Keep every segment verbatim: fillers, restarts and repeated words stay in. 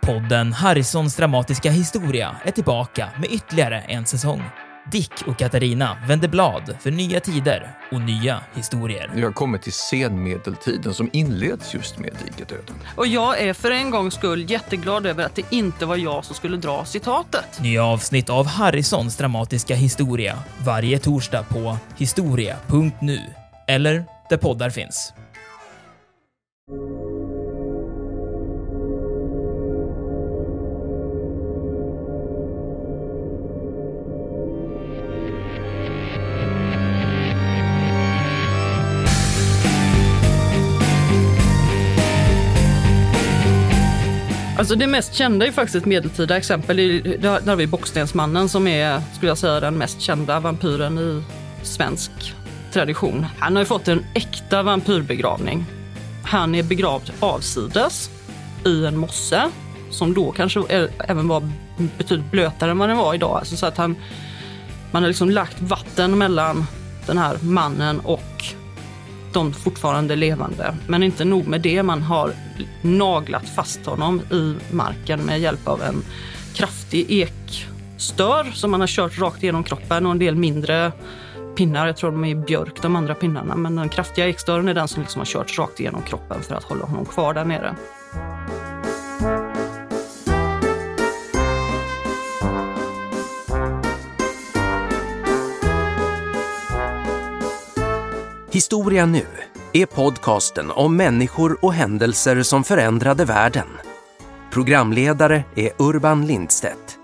Podden Harrisons dramatiska historia är tillbaka med ytterligare en säsong. Dick och Katarina vänder blad för nya tider och nya historier. Vi har kommit till senmedeltiden som inleds just med dikerdöden. Och jag är för en gångs skull jätteglad över att det inte var jag som skulle dra citatet. Nya avsnitt av Harrisons dramatiska historia varje torsdag på historia punkt nu eller där poddar finns. Alltså det mest kända är faktiskt ett medeltida exempel. Där har vi Bockstensmannen som är, skulle jag säga, den mest kända vampyren i svensk tradition. Han har ju fått en äkta vampyrbegravning. Han är begravd avsides i en mosse som då kanske även var betydligt blötare än vad den var idag. Alltså så att han, man har liksom lagt vatten mellan den här mannen och de fortfarande levande. Men inte nog med det, man har naglat fast honom i marken med hjälp av en kraftig ekstör som man har kört rakt igenom kroppen och en del mindre pinnar. Jag tror de är björk, de andra pinnarna. Men den kraftiga ekstören är den som liksom har kört rakt igenom kroppen för att hålla honom kvar där nere. Historia nu är podcasten om människor och händelser som förändrade världen. Programledare är Urban Lindstedt.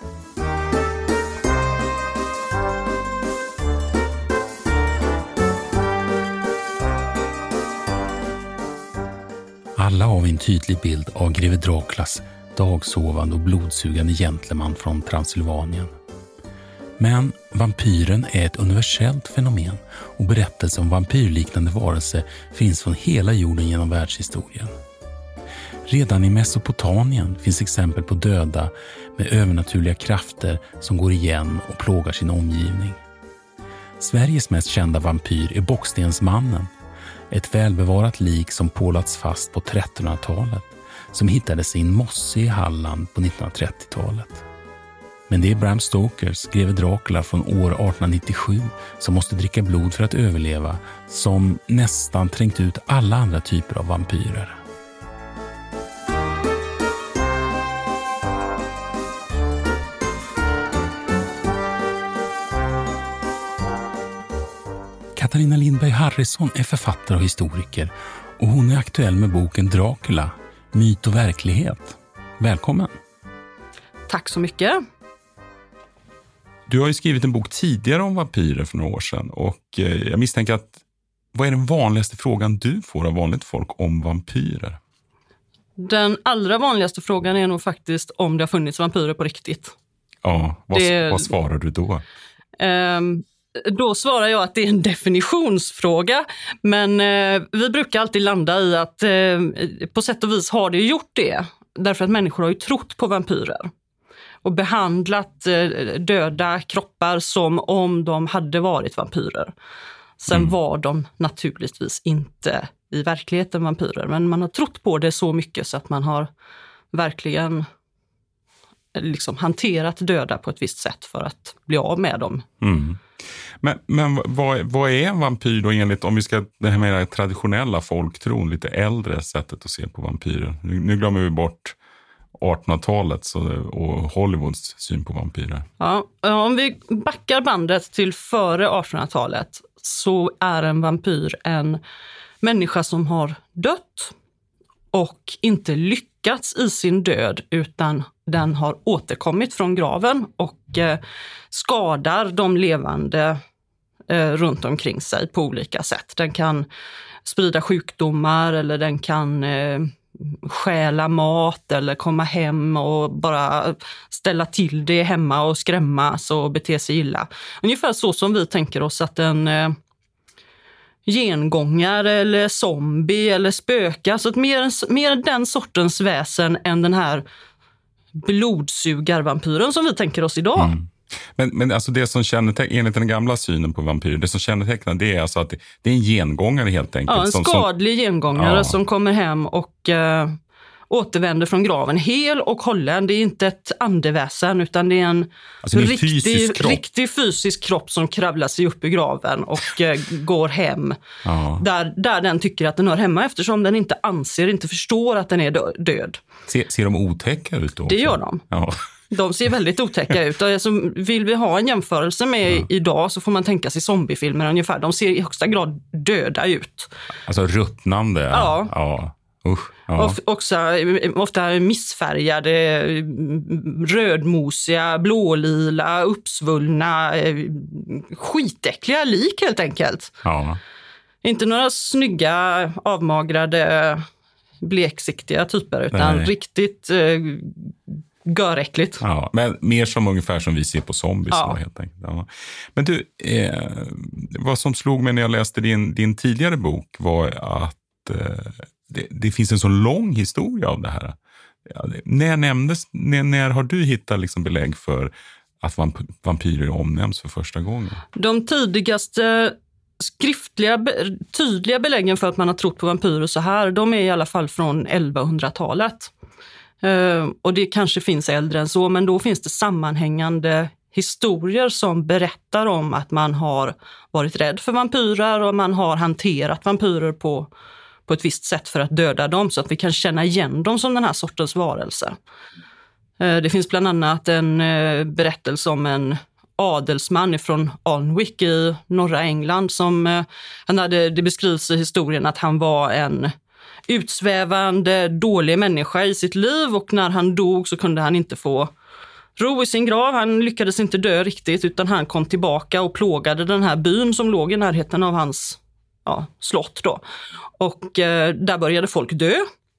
Alla har vi en tydlig bild av greve Draculas dagsovande och blodsugande gentleman från Transylvanien. Men vampyren är ett universellt fenomen och berättelser om vampyrliknande varelser finns från hela jorden genom världshistorien. Redan i Mesopotamien finns exempel på döda med övernaturliga krafter som går igen och plågar sin omgivning. Sveriges mest kända vampyr är Bockstensmannen, ett välbevarat lik som pålats fast på trettonhundratalet som hittades i en mosse i Halland på nittonhundratrettiotalet. Men det är Bram Stokers greve Dracula från år arton nittiosju som måste dricka blod för att överleva, som nästan trängt ut alla andra typer av vampyrer. Katarina Lindberg Harrison är författare och historiker och hon är aktuell med boken Dracula, myt och verklighet. Välkommen! Tack så mycket! Du har ju skrivit en bok tidigare om vampyrer för några år sedan och jag misstänker att vad är den vanligaste frågan du får av vanligt folk om vampyrer? Den allra vanligaste frågan är nog faktiskt om det har funnits vampyrer på riktigt. Ja, vad, det, vad svarar du då? Um, då svarar jag att det är en definitionsfråga, men uh, vi brukar alltid landa i att uh, på sätt och vis har det gjort det. Därför att människor har ju trott på vampyrer och behandlat döda kroppar som om de hade varit vampyrer. Sen mm. var de naturligtvis inte i verkligheten vampyrer, men man har trott på det så mycket så att man har verkligen liksom hanterat döda på ett visst sätt för att bli av med dem. Mm. Men, men vad, vad är en vampyr då enligt, om vi ska det här med det traditionella folktron, lite äldre sättet att se på vampyrer? Nu, nu glömmer vi bort artonhundratalet så, och Hollywoods syn på vampyrer. Ja, om vi backar bandet till före artonhundratalet så är en vampyr en människa som har dött och inte lyckats i sin död, utan den har återkommit från graven och eh, skadar de levande eh, runt omkring sig på olika sätt. Den kan sprida sjukdomar eller den kan eh, stjäla mat eller komma hem och bara ställa till det hemma och skrämmas och bete sig illa. Ungefär så som vi tänker oss att en eh, gengångare eller zombie eller spöka, så att mer, mer den sortens väsen än den här blodsugarvampyren som vi tänker oss idag. Mm. Men, men alltså det som kännetecknar, enligt den gamla synen på vampyrer, det som kännetecknar det är alltså att det, det är en gengångare helt enkelt. Ja, en som, skadlig som, gengångare ja. som kommer hem och, återvänder från graven hel och hållen. Det är inte ett andeväsen utan det är en, alltså en riktig, fysisk kropp. riktig fysisk kropp som kravlar sig upp i graven och eh, går hem. Ja. Där, där den tycker att den hör hemma eftersom den inte anser, inte förstår att den är dö- död. Se, ser de otäcka ut då? Det gör de. Ja. De ser väldigt otäcka ut. Alltså, vill vi ha en jämförelse med ja. idag så får man tänka sig zombiefilmer ungefär. De ser i högsta grad döda ut. Alltså ruttnande. Ja. ja. Usch, ja. Och, också, ofta missfärgade, rödmosiga, blålila, uppsvullna, skitäckliga lik helt enkelt. Ja. Inte några snygga, avmagrade, bleksiktiga typer utan Nej. riktigt eh, göräckligt. Ja, men mer som ungefär som vi ser på zombies. Ja. Helt enkelt. Ja. Men du, eh, vad som slog mig när jag läste din, din tidigare bok var att eh, det, det finns en så lång historia av det här. Ja, det, när, nämndes, när, när har du hittat liksom belägg för att vamp, vampyrer omnämns för första gången? De tidigaste skriftliga, tydliga beläggen för att man har trott på vampyrer så här, de är i alla fall från elvahundratalet. Uh, och det kanske finns äldre än så, men då finns det sammanhängande historier som berättar om att man har varit rädd för vampyrer och man har hanterat vampyrer på, på ett visst sätt för att döda dem så att vi kan känna igen dem som den här sortens varelser. Uh, det finns bland annat en uh, berättelse om en adelsman från Alnwick i norra England som uh, han hade, det beskrivs i historien att han var en utsvävande, dålig människa i sitt liv och när han dog så kunde han inte få ro i sin grav. Han lyckades inte dö riktigt utan han kom tillbaka och plågade den här byn som låg i närheten av hans ja, slott då. Och eh, där började folk dö.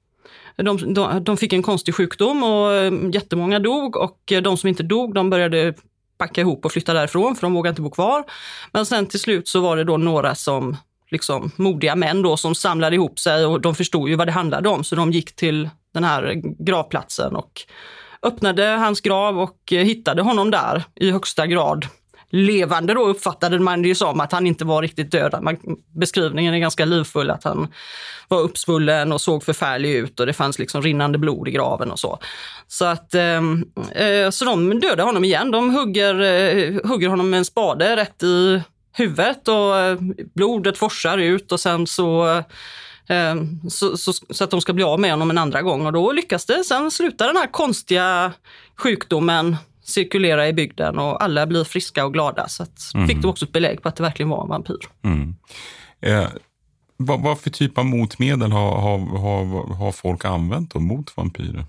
De, de, de fick en konstig sjukdom och eh, jättemånga dog och eh, de som inte dog de började packa ihop och flytta därifrån för de vågade inte bo kvar. Men sen till slut så var det då några som liksom modiga män då som samlade ihop sig och de förstod ju vad det handlade om så de gick till den här gravplatsen och öppnade hans grav och hittade honom där i högsta grad levande då uppfattade man det ju som att han inte var riktigt död. Man, beskrivningen är ganska livfull att han var uppsvullen och såg förfärlig ut och det fanns liksom rinnande blod i graven och så. Så att eh, så de dödade honom igen. De hugger, eh, hugger honom med en spade rätt i huvudet och blodet forsar ut och sen så, eh, så, så, så att de ska bli av med honom en andra gång och då lyckas det. Sen slutar den här konstiga sjukdomen cirkulera i bygden och alla blir friska och glada så att mm. fick de också ett belägg på att det verkligen var en vampyr. Mm. Eh, vad, vad för typ av motmedel har, har, har, har folk använt då mot vampyrer?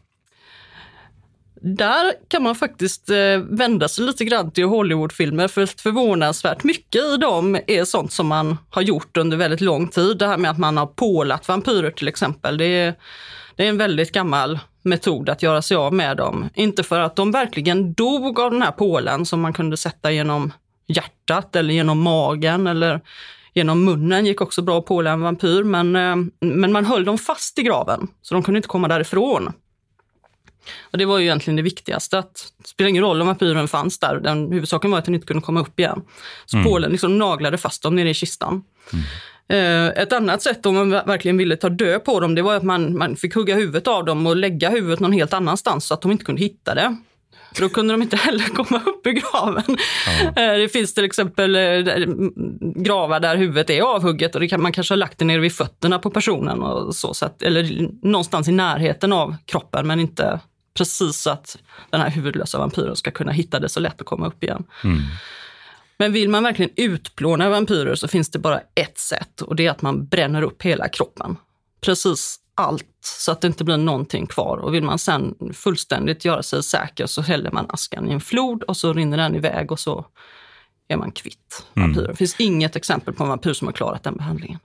Där kan man faktiskt eh, vända sig lite grann till Hollywoodfilmer för förvånansvärt mycket i dem är sånt som man har gjort under väldigt lång tid. Det här med att man har pålat vampyrer till exempel, det är, det är en väldigt gammal metod att göra sig av med dem. Inte för att de verkligen dog av den här pålen som man kunde sätta genom hjärtat eller genom magen eller genom munnen gick också bra att påla en vampyr men, eh, men man höll dem fast i graven så de kunde inte komma därifrån. Och det var ju egentligen det viktigaste, att det spelar ingen roll om vampyren fanns där, den huvudsaken var att den inte kunde komma upp igen. Så mm. pålen liksom naglade fast dem nere i kistan. Mm. Eh, ett annat sätt om man verkligen ville ta död på dem, det var att man, man fick hugga huvudet av dem och lägga huvudet någon helt annanstans så att de inte kunde hitta det. För då kunde de inte heller komma upp i graven. Ja. Eh, det finns till exempel eh, gravar där huvudet är avhugget och det kan, man kanske har lagt det ner vid fötterna på personen och så, så att, eller någonstans i närheten av kroppen men inte precis så att den här huvudlösa vampyren ska kunna hitta det så lätt att komma upp igen. Mm. Men vill man verkligen utplåna vampyrer så finns det bara ett sätt och det är att man bränner upp hela kroppen. Precis allt så att det inte blir någonting kvar och vill man sen fullständigt göra sig säker så häller man askan i en flod och så rinner den iväg och så är man kvitt vampyrer. Mm. Det finns inget exempel på en vampyr som har klarat den behandlingen.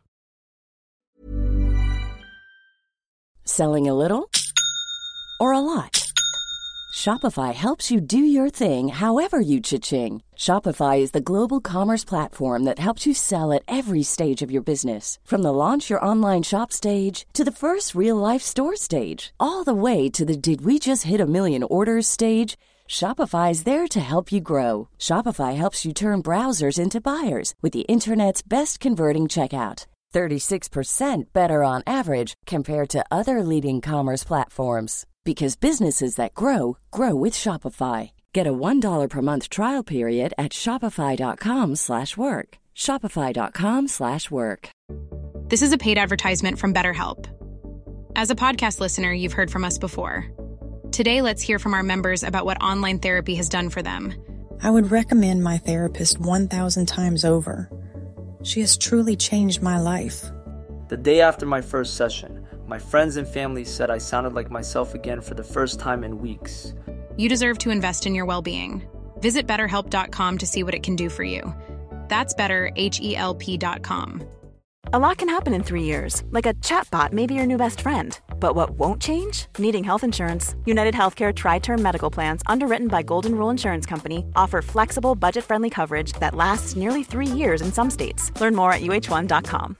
Selling a little or a lot? Shopify helps you do your thing however you cha-ching. Shopify is the global commerce platform that helps you sell at every stage of your business. From the launch your online shop stage to the first real-life store stage, all the way to the did we just hit a million orders stage. Shopify is there to help you grow. Shopify helps you turn browsers into buyers with the internet's best converting checkout. thirty-six percent better on average compared to other leading commerce platforms. Because businesses that grow, grow with Shopify. Get a one dollar per month trial period at shopify.com slash work. Shopify.com slash work. This is a paid advertisement from BetterHelp. As a podcast listener, you've heard from us before. Today, let's hear from our members about what online therapy has done for them. I would recommend my therapist one thousand times over. She has truly changed my life. The day after my first session, my friends and family said I sounded like myself again for the first time in weeks. You deserve to invest in your well-being. Visit better help dot com to see what it can do for you. That's better, H E L P dot com. A lot can happen in three years, like a chatbot may be your new best friend. But what won't change? Needing health insurance. United Healthcare Tri-Term Medical Plans, underwritten by Golden Rule Insurance Company, offer flexible, budget-friendly coverage that lasts nearly three years in some states. Learn more at U H one dot com.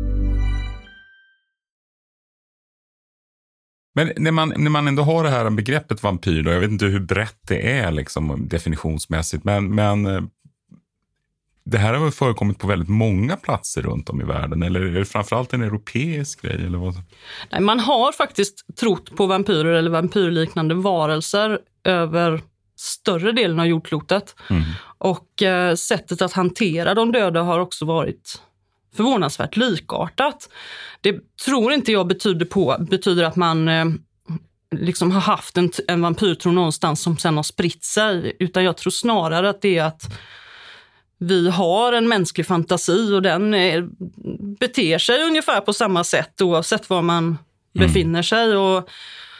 Men när man, när man ändå har det här begreppet vampyr, då, jag vet inte hur brett det är liksom, definitionsmässigt, men, men det här har väl förekommit på väldigt många platser runt om i världen, eller är det framförallt en europeisk grej? Eller vad? Nej, man har faktiskt trott på vampyrer eller vampyrliknande varelser över större delen av jordklotet. Mm. Och eh, sättet att hantera de döda har också varit förvånansvärt likartat. Det tror inte jag betyder, på, betyder att man eh, liksom har haft en, en vampyrtro någonstans som sen har spritt sig, utan jag tror snarare att det är att vi har en mänsklig fantasi och den eh, beter sig ungefär på samma sätt oavsett var man mm. befinner sig. Och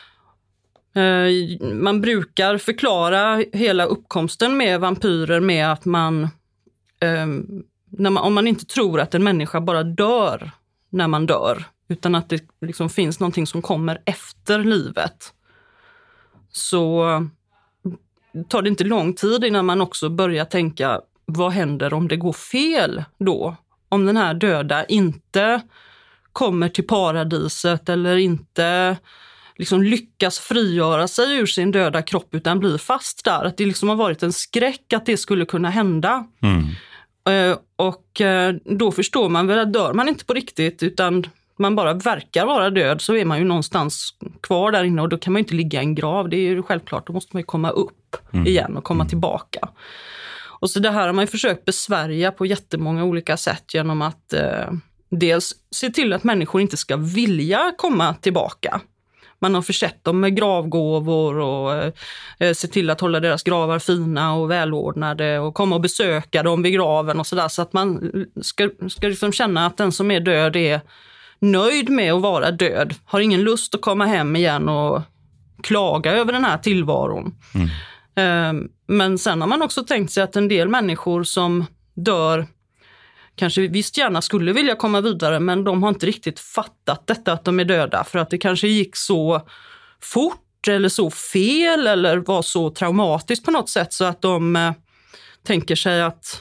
eh, man brukar förklara hela uppkomsten med vampyrer med att man, eh, när man, om man inte tror att en människa bara dör när man dör, utan att det liksom finns någonting som kommer efter livet, så tar det inte lång tid innan man också börjar tänka: vad händer om det går fel då? Om den här döda inte kommer till paradiset eller inte liksom lyckas frigöra sig ur sin döda kropp utan blir fast där. Att det liksom har varit en skräck att det skulle kunna hända. Mm. Och då förstår man väl att dör man inte på riktigt utan man bara verkar vara död, så är man ju någonstans kvar där inne och då kan man ju inte ligga i en grav. Det är ju självklart, då måste man ju komma upp mm. igen och komma mm. tillbaka. Och så det här har man ju försökt besvärja på jättemånga olika sätt genom att eh, dels se till att människor inte ska vilja komma tillbaka. Man har försett dem med gravgåvor och eh, se till att hålla deras gravar fina och välordnade och komma och besöka dem vid graven och sådär, så att man ska, ska liksom känna att den som är död är nöjd med att vara död. Har ingen lust att komma hem igen och klaga över den här tillvaron. Mm. Men sen har man också tänkt sig att en del människor som dör kanske visst gärna skulle vilja komma vidare, men de har inte riktigt fattat detta att de är döda, för att det kanske gick så fort eller så fel eller var så traumatiskt på något sätt, så att de eh, tänker sig att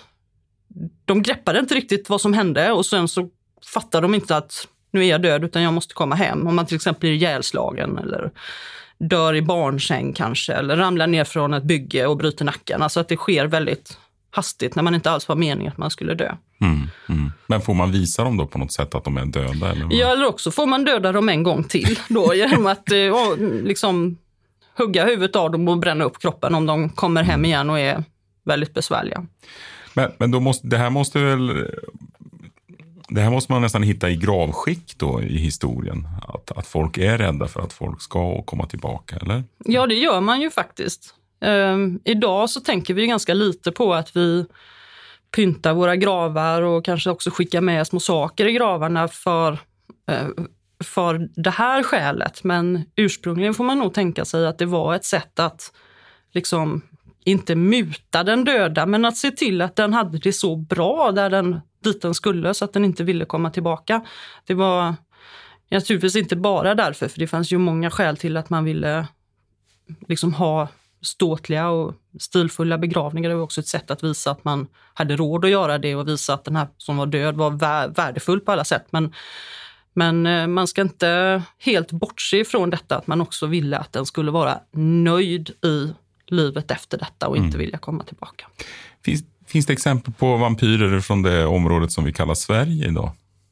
de greppade inte riktigt vad som hände och sen så fattar de inte att nu är jag död utan jag måste komma hem. Om man till exempel blir ihjälslagen eller dör i barnsäng kanske, eller ramlar ner från ett bygge och bryter nacken. Alltså att det sker väldigt hastigt när man inte alls var meningen att man skulle dö. Mm, mm. Men får man visa dem då på något sätt att de är döda? Eller ja, eller också får man döda dem en gång till då, genom att eh, liksom hugga huvudet av dem och bränna upp kroppen om de kommer hem igen och är väldigt besvärliga. Men, men då måste, det här måste väl... Det här måste man nästan hitta i gravskick då i historien. Att, att folk är rädda för att folk ska komma tillbaka, eller? Ja, det gör man ju faktiskt. Um, idag så tänker vi ganska lite på att vi pyntar våra gravar och kanske också skickar med små saker i gravarna för, uh, för det här skälet. Men ursprungligen får man nog tänka sig att det var ett sätt att liksom inte muta den döda, men att se till att den hade det så bra där den dit den skulle, så att den inte ville komma tillbaka. Det var naturligtvis inte bara därför, för det fanns ju många skäl till att man ville liksom ha ståtliga och stilfulla begravningar. Det var också ett sätt att visa att man hade råd att göra det och visa att den här som var död var värdefull på alla sätt. Men, men man ska inte helt bortse ifrån detta, att man också ville att den skulle vara nöjd i livet efter detta och inte mm. vilja komma tillbaka. Finns Finns det exempel på vampyrer från det området som vi kallar Sverige idag?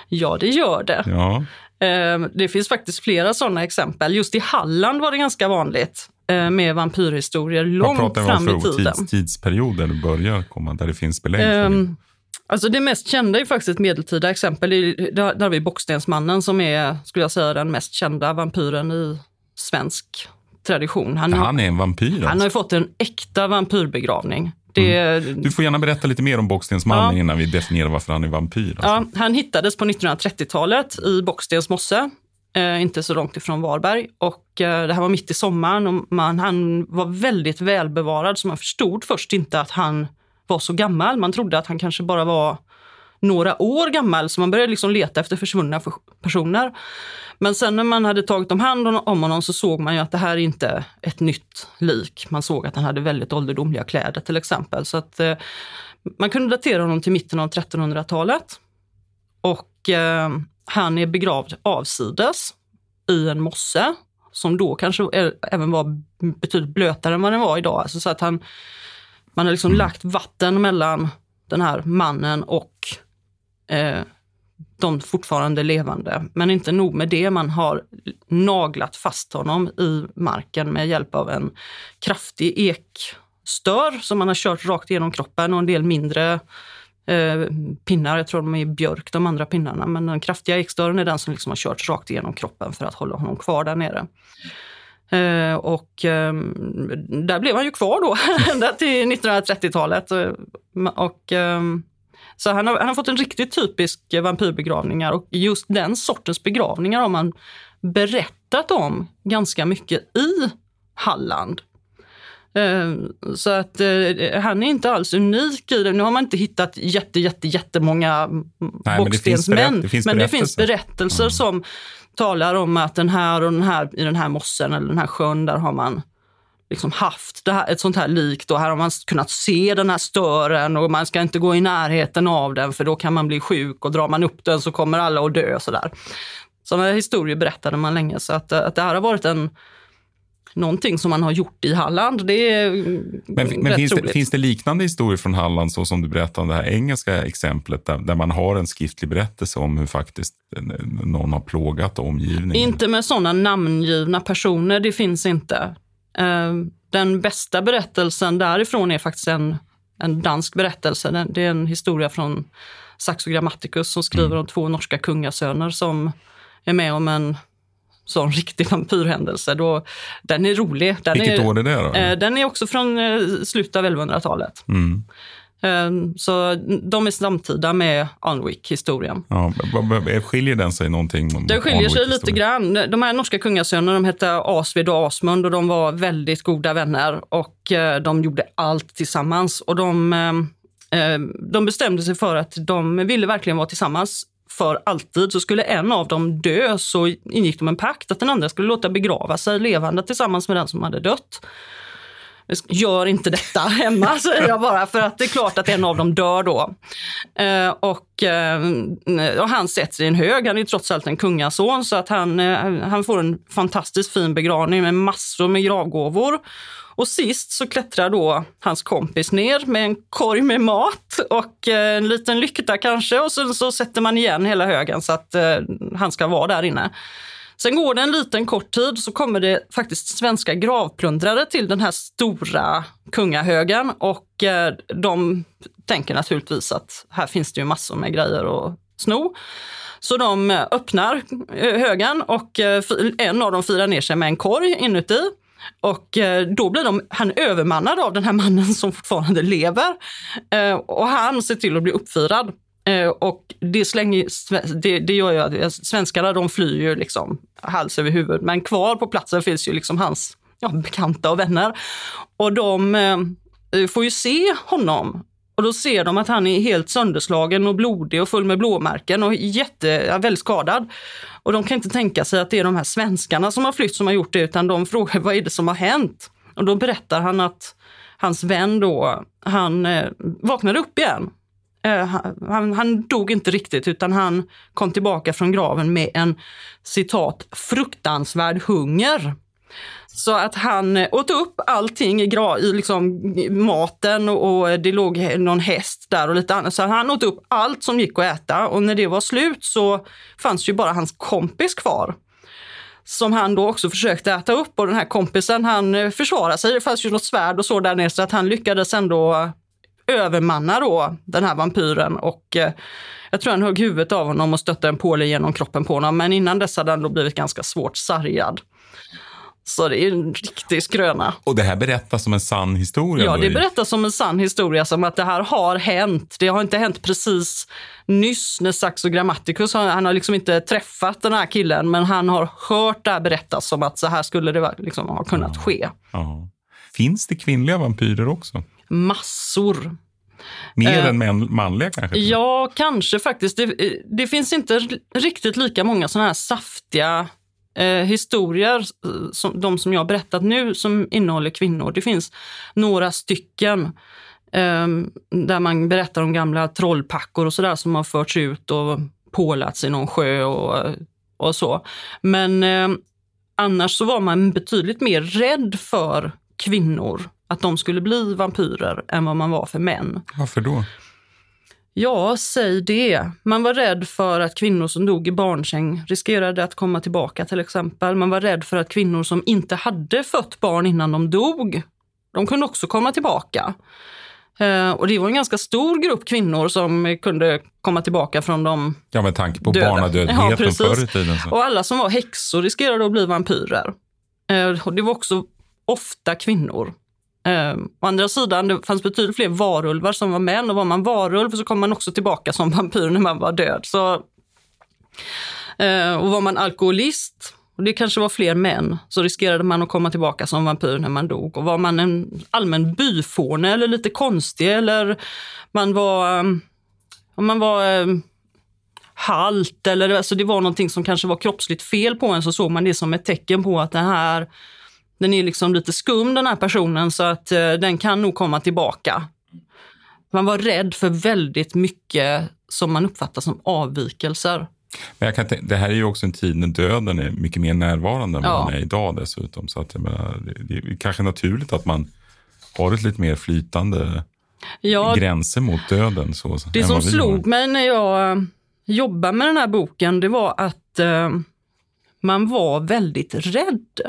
Ja, det gör det. Ja. Det finns faktiskt flera sådana exempel. Just i Halland var det ganska vanligt med vampyrhistorier långt fram i tiden. Tids, tidsperioder det börjar komma där det finns belägg för um, det? Alltså det mest kända är faktiskt ett medeltida exempel. Där, där har vi Bockstensmannen som är, skulle jag säga, den mest kända vampyren i svensk tradition. Han, han är en vampyr alltså. Han har ju fått en äkta vampyrbegravning. Det, mm. Du får gärna berätta lite mer om Bockstensmannen ja. innan vi definierar varför han är vampyr. Alltså. Ja, han hittades på nittonhundratrettiotalet i Bockstens mosse, eh, inte så långt ifrån Varberg. Och eh, det här var mitt i sommaren och man, han var väldigt välbevarad så man förstod först inte att han var så gammal. Man trodde att han kanske bara var några år gammal så man började liksom leta efter försvunna personer. Men sen när man hade tagit om hand om honom så såg man ju att det här är inte ett nytt lik. Man såg att han hade väldigt ålderdomliga kläder till exempel. Så att eh, man kunde datera honom till mitten av trettonhundratalet. Och eh, han är begravd avsides i en mosse som då kanske är, även var betydligt blötare än vad den var idag. Alltså så att han, man har liksom mm. lagt vatten mellan den här mannen och eh, de fortfarande levande. Men inte nog med det, man har naglat fast honom i marken med hjälp av en kraftig ekstör som man har kört rakt igenom kroppen och en del mindre eh, pinnar. Jag tror de är björk, de andra pinnarna. Men den kraftiga ekstören är den som liksom har kört rakt igenom kroppen för att hålla honom kvar där nere. Eh, och eh, där blev han ju kvar då ända till nittonhundratrettiotalet. Och... Eh, Så han har, han har fått en riktigt typisk vampyrbegravningar och just den sortens begravningar har man berättat om ganska mycket i Halland. Så att han är inte alls unik i det. Nu har man inte hittat jätte, jätte, jättemånga bockstensmän. Men det finns, berätt, men det finns berättelser mm. som talar om att den här och den här i den här mossen eller den här sjön där har man liksom haft det här, ett sånt här lik. Då här har man kunnat se den här stören och man ska inte gå i närheten av den för då kan man bli sjuk och drar man upp den så kommer alla att dö och sådär. Sådana historier berättade man länge så att, att det här har varit en någonting som man har gjort i Halland. Det är men men finns, det, finns det liknande historier från Halland så som du berättade om det här engelska exemplet där, där man har en skriftlig berättelse om hur faktiskt någon har plågat omgivningen? Inte med sådana namngivna personer, det finns inte. Den bästa berättelsen därifrån är faktiskt en, en dansk berättelse. Det är en historia från Saxo Grammaticus som skriver mm. om två norska kungasöner som är med om en sån riktig vampyrhändelse. Då, den är rolig. Den Vilket är, år är det då? Den är också från slutet av elvahundratalet. Mm. Så de är samtida med Alnwick-historien. Ja, skiljer den sig någonting? Det skiljer sig lite grann. De här norska kungasönerna, de hette Asvid och Asmund och de var väldigt goda vänner och de gjorde allt tillsammans. Och de, de bestämde sig för att de ville verkligen vara tillsammans för alltid. Så skulle en av dem dö så ingick de en pakt att den andra skulle låta begrava sig levande tillsammans med den som hade dött. Gör inte detta hemma, säger jag bara, för att det är klart att en av dem dör då. Eh, och, eh, och han sätts i en hög, han är ju trots allt en kungason så att han, eh, han får en fantastiskt fin begravning med massor med gravgåvor. Och sist så klättrar då hans kompis ner med en korg med mat och eh, en liten lykta kanske och så, så sätter man igen hela högen så att eh, han ska vara där inne. Sen går det en liten kort tid så kommer det faktiskt svenska gravplundrare till den här stora kungahögen och eh, de tänker naturligtvis att här finns det ju massor med grejer att sno. Så de öppnar högen och eh, en av dem firar ner sig med en korg inuti och eh, då blir de, han övermannad av den här mannen som fortfarande lever eh, och han ser till att bli uppfirad. Och det, slänger, det, det gör ju att svenskarna de flyr ju liksom hals över huvud. Men kvar på platsen finns ju liksom hans ja, bekanta och vänner. Och de eh, får ju se honom. Och då ser de att han är helt sönderslagen och blodig och full med blåmärken och jätte, väldigt skadad. Och de kan inte tänka sig att det är de här svenskarna som har flytt som har gjort det utan de frågar vad är det som har hänt. Och då berättar han att hans vän då, han eh, vaknade upp igen. Han, han dog inte riktigt utan han kom tillbaka från graven med en citat fruktansvärd hunger. Så att han åt upp allting i, gra- i liksom maten och, och det låg någon häst där och lite annat. Så han åt upp allt som gick att äta, och när det var slut så fanns ju bara hans kompis kvar. Som han då också försökte äta upp, och den här kompisen han försvarade sig. Det fanns ju något svärd och så där nere, så att han lyckades ändå övermanna då den här vampyren, och eh, jag tror han högg huvudet av honom och stötte en påle genom kroppen på honom, men innan dess hade han då blivit ganska svårt sargad. Så det är en riktig skröna. Och det här berättas som en sann historia? Ja, då? det berättas som en sann historia, som att det här har hänt. Det har inte hänt precis nyss när Saxo Grammaticus, han har liksom inte träffat den här killen, men han har hört det här berättas som att så här skulle det liksom ha kunnat ja. ske. Ja. Finns det kvinnliga vampyrer också? Massor. Mer eh, än man, manliga kanske? Ja, kanske faktiskt. Det, det finns inte riktigt lika många sådana här saftiga eh, historier som de som jag har berättat nu som innehåller kvinnor. Det finns några stycken eh, där man berättar om gamla trollpackor och sådär som har förts ut och pålats i någon sjö och, och så. Men eh, annars så var man betydligt mer rädd för kvinnor, att de skulle bli vampyrer, än vad man var för män. Varför då? Ja, säg det. Man var rädd för att kvinnor som dog i barnsäng riskerade att komma tillbaka till exempel. Man var rädd för att kvinnor som inte hade fött barn innan de dog, de kunde också komma tillbaka. Eh, och det var en ganska stor grupp kvinnor som kunde komma tillbaka från de Ja, med tanke på döda. barnadödligheten Ja, förr i tiden. Så. Och alla som var häxor riskerade att bli vampyrer. Eh, och det var också ofta kvinnor. Eh, å andra sidan, det fanns betydligt fler varulvar som var män, och var man varulv så kom man också tillbaka som vampyr när man var död. Så, eh, och var man alkoholist, och det kanske var fler män, så riskerade man att komma tillbaka som vampyr när man dog. Och var man en allmän byfåne eller lite konstig, eller man var, om man var eh, halt, eller alltså det var någonting som kanske var kroppsligt fel på en, så såg man det som ett tecken på att det här, den är liksom lite skum den här personen, så att eh, den kan nog komma tillbaka. Man var rädd för väldigt mycket som man uppfattar som avvikelser. Men jag kan t- det här är ju också en tid när döden är mycket mer närvarande än Ja. vad den är idag dessutom. Så att jag menar, det är kanske naturligt att man har ett lite mer flytande Ja, gränser mot döden. Så, det än som vad vi slog har. mig när jag eh, jobbade med den här boken, det var att eh, man var väldigt rädd.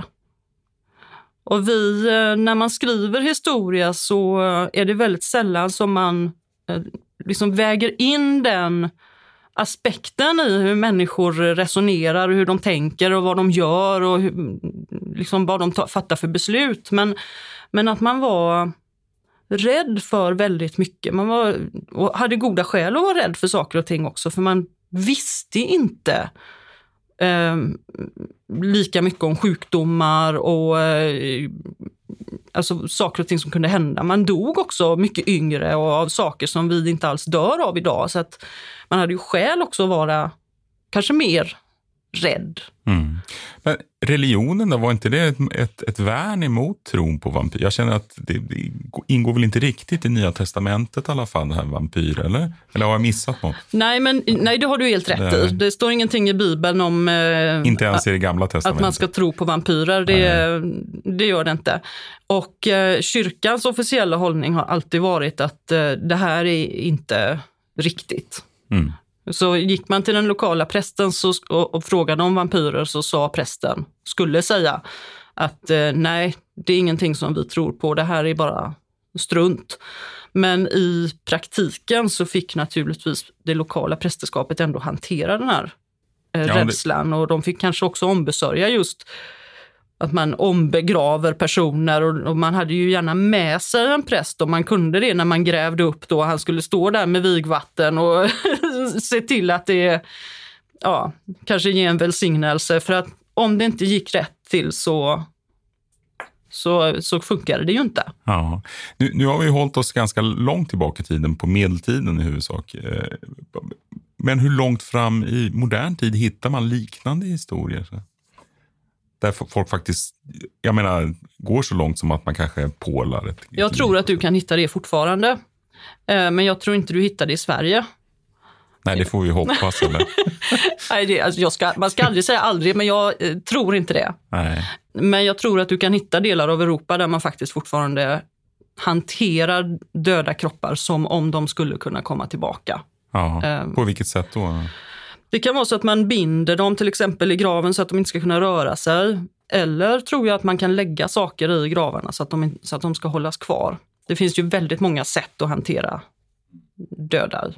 Och vi, eh, när man skriver historia så eh, är det väldigt sällan som man eh, liksom väger in den aspekten i hur människor resonerar, hur de tänker och vad de gör och hur, liksom vad de tar, fattar för beslut. Men, men att man var rädd för väldigt mycket. Man var, och hade goda skäl att vara rädd för saker och ting också, för man visste inte eh, lika mycket om sjukdomar och eh, alltså saker och ting som kunde hända. Man dog också mycket yngre och av saker som vi inte alls dör av idag, så att man hade ju skäl också att vara kanske mer rädd. Mm. Men religionen då, var inte det ett, ett, ett värn emot tron på vampyr? Jag känner att det, det ingår väl inte riktigt i Nya testamentet i alla fall, det här vampyr, eller? Eller har jag missat något? Nej, men nej, det har du helt rätt Nej. i. Det står ingenting i Bibeln om eh, Inte ens i det gamla testamentet. att man ska tro på vampyrer. Det, det gör det inte. Och eh, kyrkans officiella hållning har alltid varit att eh, det här är inte riktigt. Mm. Så gick man till den lokala prästen så, och, och frågade om vampyrer, så sa prästen, skulle säga att eh, nej, det är ingenting som vi tror på, det här är bara strunt. Men i praktiken så fick naturligtvis det lokala prästerskapet ändå hantera den här eh, Ja, rädslan, och de fick kanske också ombesörja just att man ombegraver personer, och, och man hade ju gärna med sig en präst om man kunde det när man grävde upp då. Han skulle stå där med vigvatten och se till att det, ja, kanske ge en välsignelse, för att om det inte gick rätt till så så, så funkar det ju inte. Ja. Nu, nu har vi hållit oss ganska långt tillbaka i tiden, på medeltiden i huvudsak. Men hur långt fram i modern tid hittar man liknande historier? Där folk faktiskt, jag menar, går så långt som att man kanske pålar ett... Jag tror att du kan hitta det fortfarande. Men jag tror inte du hittar det i Sverige. Nej, det får vi hoppas. Eller? Nej, det, alltså jag ska, man ska aldrig säga aldrig, men jag eh, tror inte det. Nej. Men jag tror att du kan hitta delar av Europa där man faktiskt fortfarande hanterar döda kroppar som om de skulle kunna komma tillbaka. Ja, um, på vilket sätt då? Det kan vara så att man binder dem till exempel i graven så att de inte ska kunna röra sig. Eller tror jag att man kan lägga saker i gravarna så att de, så att de ska hållas kvar. Det finns ju väldigt många sätt att hantera döda.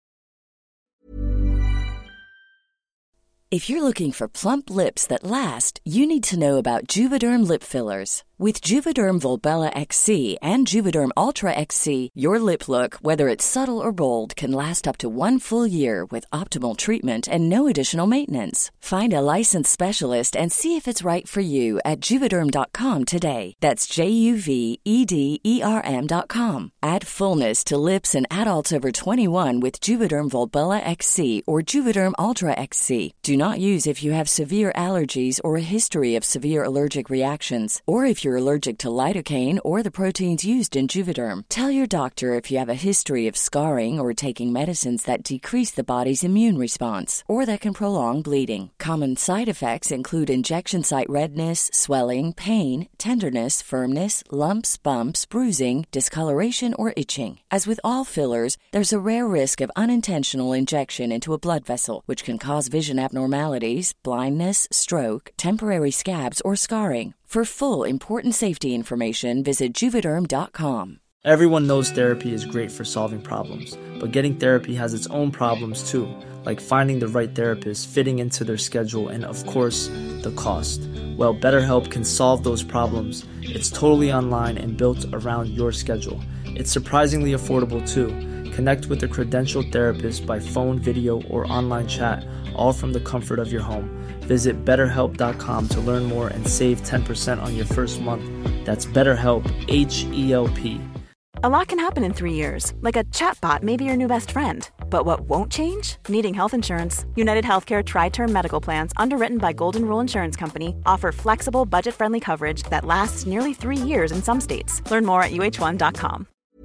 If you're looking for plump lips that last, you need to know about Juvederm lip fillers. With Juvederm Volbella X C and Juvederm Ultra X C, your lip look, whether it's subtle or bold, can last up to one full year with optimal treatment and no additional maintenance. Find a licensed specialist and see if it's right for you at juvederm dot com today. That's J U V E D E R M dot com. Add fullness to lips in adults over twenty-one with Juvederm Volbella X C or Juvederm Ultra X C. Do not use if you have severe allergies or a history of severe allergic reactions, or if you're allergic to lidocaine or the proteins used in Juvederm. Tell your doctor if you have a history of scarring or taking medicines that decrease the body's immune response or that can prolong bleeding. Common side effects include injection site redness, swelling, pain, tenderness, firmness, lumps, bumps, bruising, discoloration, or itching. As with all fillers, there's a rare risk of unintentional injection into a blood vessel, which can cause vision abnormalities, blindness, stroke, temporary scabs, or scarring. For full important safety information, visit juvederm dot com. Everyone knows therapy is great for solving problems, but getting therapy has its own problems too, like finding the right therapist, fitting into their schedule, and of course, the cost. Well, BetterHelp can solve those problems. It's totally online and built around your schedule. It's surprisingly affordable too. Connect with a credentialed therapist by phone, video, or online chat, all from the comfort of your home. Visit better help dot com to learn more and save ten percent on your first month. That's BetterHelp, H E L P. A lot can happen in three years, like a chatbot may be your new best friend. But what won't change? Needing health insurance. United Healthcare Tri-Term Medical Plans, underwritten by Golden Rule Insurance Company, offer flexible, budget-friendly coverage that lasts nearly three years in some states. Learn more at U H one dot com.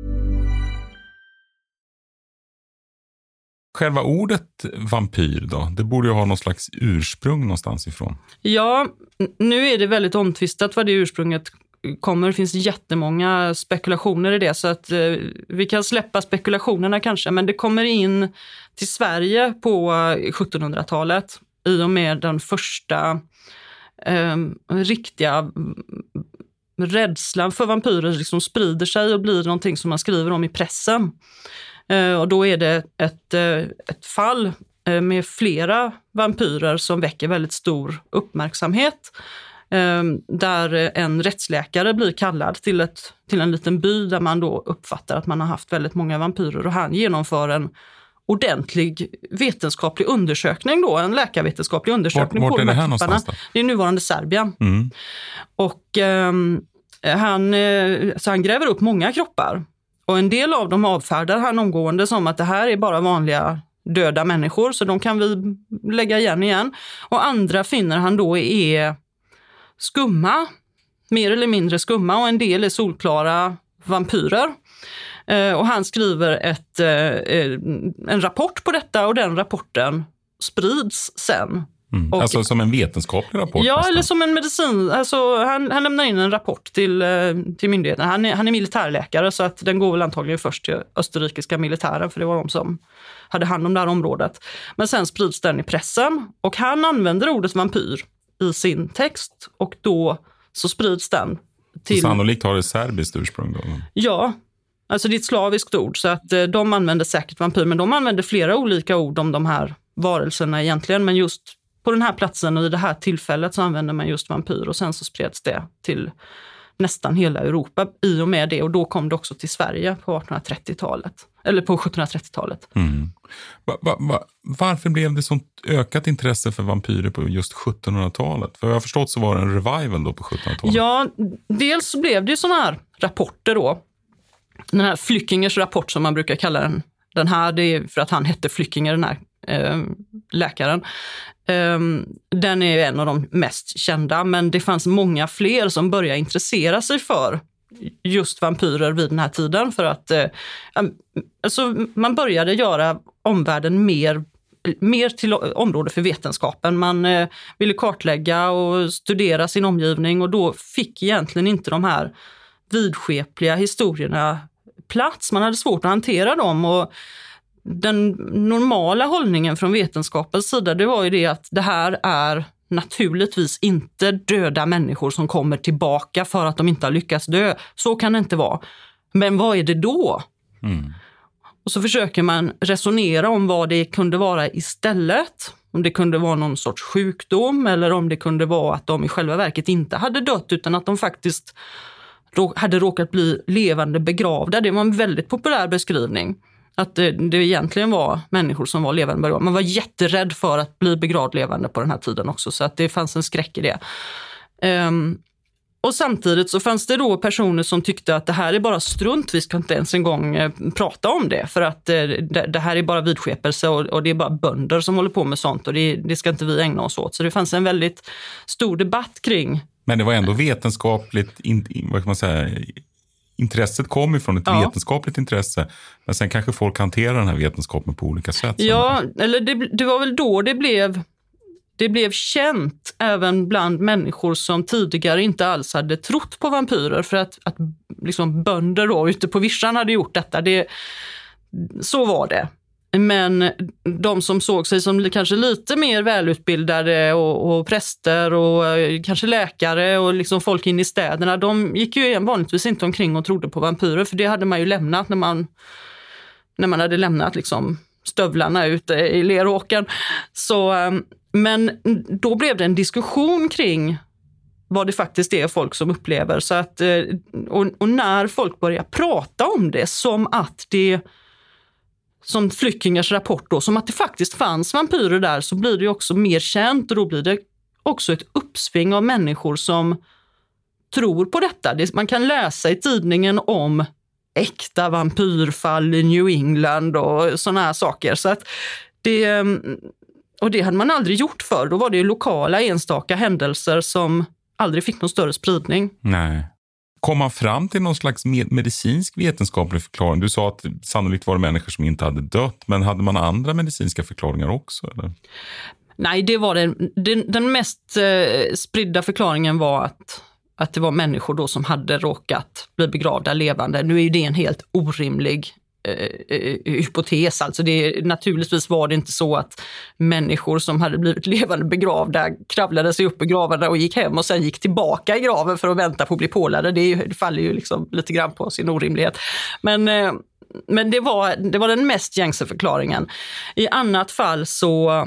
Själva ordet vampyr då, det borde ju ha någon slags ursprung någonstans ifrån. Ja, nu är det väldigt omtvistat vad det ursprunget kommer. Det finns jättemånga spekulationer i det, så att eh, vi kan släppa spekulationerna kanske. Men det kommer in till Sverige på sjuttonhundratalet i och med den första eh, riktiga rädslan för vampyrer liksom sprider sig och blir någonting som man skriver om i pressen. Uh, och då är det ett, uh, ett fall uh, med flera vampyrer som väcker väldigt stor uppmärksamhet. Uh, där en rättsläkare blir kallad till, ett, till en liten by där man då uppfattar att man har haft väldigt många vampyrer. Och han genomför en ordentlig vetenskaplig undersökning då, en läkarvetenskaplig undersökning. Vart, vart på är de det här här någonstans då? Det är nuvarande Serbien. Mm. Och um, han, uh, så han gräver upp många kroppar. Och en del av dem avfärdar han omgående som att det här är bara vanliga döda människor, så de kan vi lägga igen igen. Och andra finner han då är skumma, mer eller mindre skumma, och en del är solklara vampyrer. Eh, och han skriver ett, eh, en rapport på detta, och den rapporten sprids sen. Mm. Och, alltså som en vetenskaplig rapport? Ja, nästan. eller som en medicin. Alltså, han, han lämnar in en rapport till, till myndigheten. Han är, han är militärläkare, så att den går väl antagligen först till österrikiska militären, för det var de som hade hand om det här området. Men sen sprids den i pressen, och han använder ordet vampyr i sin text, och då så sprids den till... Så sannolikt har det serbiskt ursprung då? Ja, alltså det är ett slaviskt ord, så att de använder säkert vampyr, men de använder flera olika ord om de här varelserna egentligen, men just på den här platsen och i det här tillfället så använder man just vampyr, och sen så spreds det till nästan hela Europa i och med det, och då kom det också till Sverige på artonhundratrettiotalet, eller på sjuttonhundratrettiotalet. Mm. Va, va, va, varför blev det sånt ökat intresse för vampyrer på just sjuttonhundratalet? För jag har förstått så var det en revival då på sjuttonhundratalet. Ja, dels så blev det ju sådana här rapporter då. Den här Flückingers rapport som man brukar kalla den. Den här, det är för att han hette Flückinger, den här eh, läkaren. Um, den är en av de mest kända, men det fanns många fler som började intressera sig för just vampyrer vid den här tiden, för att uh, um, alltså, man började göra omvärlden mer mer till område för vetenskapen. Man eh, ville kartlägga och studera sin omgivning och då fick egentligen inte de här vidskepliga historierna plats. Man hade svårt att hantera dem och den normala hållningen från vetenskapens sida det var ju det att det här är naturligtvis inte döda människor som kommer tillbaka för att de inte har lyckats dö. Så kan det inte vara. Men vad är det då? Mm. Och så försöker man resonera om vad det kunde vara istället. Om det kunde vara någon sorts sjukdom eller om det kunde vara att de i själva verket inte hade dött utan att de faktiskt hade råkat bli levande begravda. Det var en väldigt populär beskrivning. Att det, det egentligen var människor som var levande begravda. Man var jätterädd för att bli begravd levande på den här tiden också. Så att det fanns en skräck i det. Um, och samtidigt så fanns det då personer som tyckte att det här är bara strunt. Vi ska inte ens en gång eh, prata om det. För att eh, det, det här är bara vidskepelse och, och det är bara bönder som håller på med sånt. Och det, det ska inte vi ägna oss åt. Så det fanns en väldigt stor debatt kring. Men det var ändå vetenskapligt, in, vad kan man säga... Intresset kom ifrån ett ja. vetenskapligt intresse. Men sen kanske folk hanterar den här vetenskapen på olika sätt. Ja, eller det, det var väl då det blev, det blev känt även bland människor som tidigare inte alls hade trott på vampyrer. För att, att liksom bönder då, ute på vischan hade gjort detta. Det, så var det. Men de som såg sig som kanske lite mer välutbildade och, och präster och kanske läkare och liksom folk in i städerna, de gick ju vanligtvis inte omkring och trodde på vampyrer för det hade man ju lämnat när man, när man hade lämnat liksom stövlarna ute i leråkern. Så, men då blev det en diskussion kring vad det faktiskt är folk som upplever. Så att, och, och när folk börjar prata om det som att det som Flykingers rapport då, som att det faktiskt fanns vampyrer där så blir det ju också mer känt och då blir det också ett uppsving av människor som tror på detta. Det, man kan läsa i tidningen om äkta vampyrfall i New England och såna här saker. Så att det, och det hade man aldrig gjort för. Då var det ju lokala enstaka händelser som aldrig fick någon större spridning. Nej. Kom man fram till någon slags medicinsk vetenskaplig förklaring? Du sa att sannolikt var det människor som inte hade dött, men hade man andra medicinska förklaringar också? Eller? Nej, det var den, den, den mest eh, spridda förklaringen var att, att det var människor då som hade råkat bli begravda levande. Nu är ju det en helt orimlig eh, eh, hypotes. Alltså det, naturligtvis var det inte så att människor som hade blivit levande begravda kravlade sig upp i gravarna och gick hem och sen gick tillbaka i graven för att vänta på att bli pålade. Det, är ju, det faller ju liksom lite grann på sin orimlighet. Men, eh, men det, var, det var den mest gängse förklaringen. I annat fall så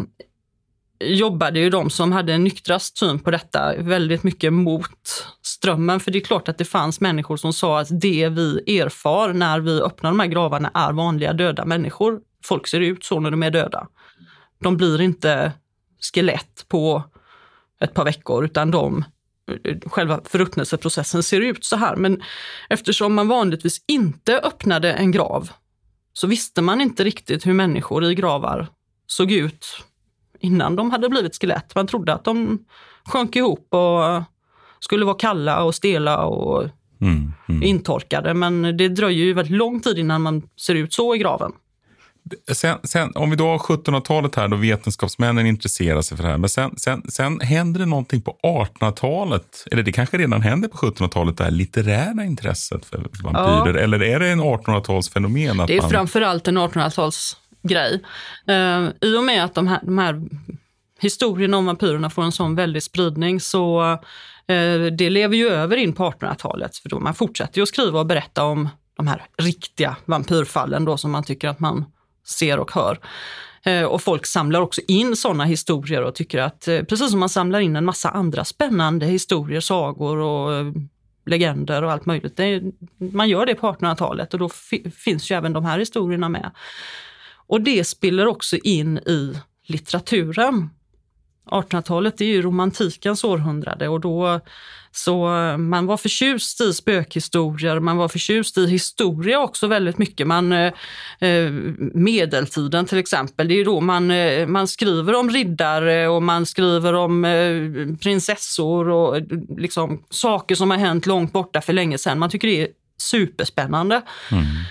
jobbade ju de som hade en nyktrast syn på detta väldigt mycket mot strömmen. För det är klart att det fanns människor som sa att det vi erfar när vi öppnar de här gravarna är vanliga döda människor. Folk ser ut så när de är döda. De blir inte skelett på ett par veckor utan de, själva förruttnelseprocessen ser ut så här. Men eftersom man vanligtvis inte öppnade en grav så visste man inte riktigt hur människor i gravar såg ut innan de hade blivit skelett. Man trodde att de sjönk ihop och skulle vara kalla och stela och mm, mm. intorkade. Men det dröjer ju väldigt lång tid innan man ser ut så i graven. Sen, sen, om vi då har sjuttonhundratalet här då vetenskapsmännen intresserar sig för det här. Men sen, sen, sen händer det någonting på artonhundratalet. Eller det kanske redan händer på sjuttonhundratalet, det här litterära intresset för vampyrer. Ja. Eller är det en artonhundratalsfenomen? Att det är man... framförallt en artonhundratals grej. Uh, I och med att de här, de här historierna om vampyrerna får en sån väldig spridning så uh, det lever ju över in på artonhundratalet. För då man fortsätter ju att skriva och berätta om de här riktiga vampyrfallen då som man tycker att man ser och hör. Uh, och folk samlar också in sådana historier och tycker att uh, precis som man samlar in en massa andra spännande historier, sagor och uh, legender och allt möjligt. Det, man gör det på artonhundratalet och då f- finns ju även de här historierna med. Och det spiller också in i litteraturen. artonhundratalet är ju romantikens århundrade och då så man var förtjust i spökhistorier, man var förtjust i historia också väldigt mycket. Man, eh, medeltiden till exempel, det är ju då man, eh, man skriver om riddare och man skriver om eh, prinsessor och liksom saker som har hänt långt borta för länge sedan. Man tycker det är superspännande. Mm.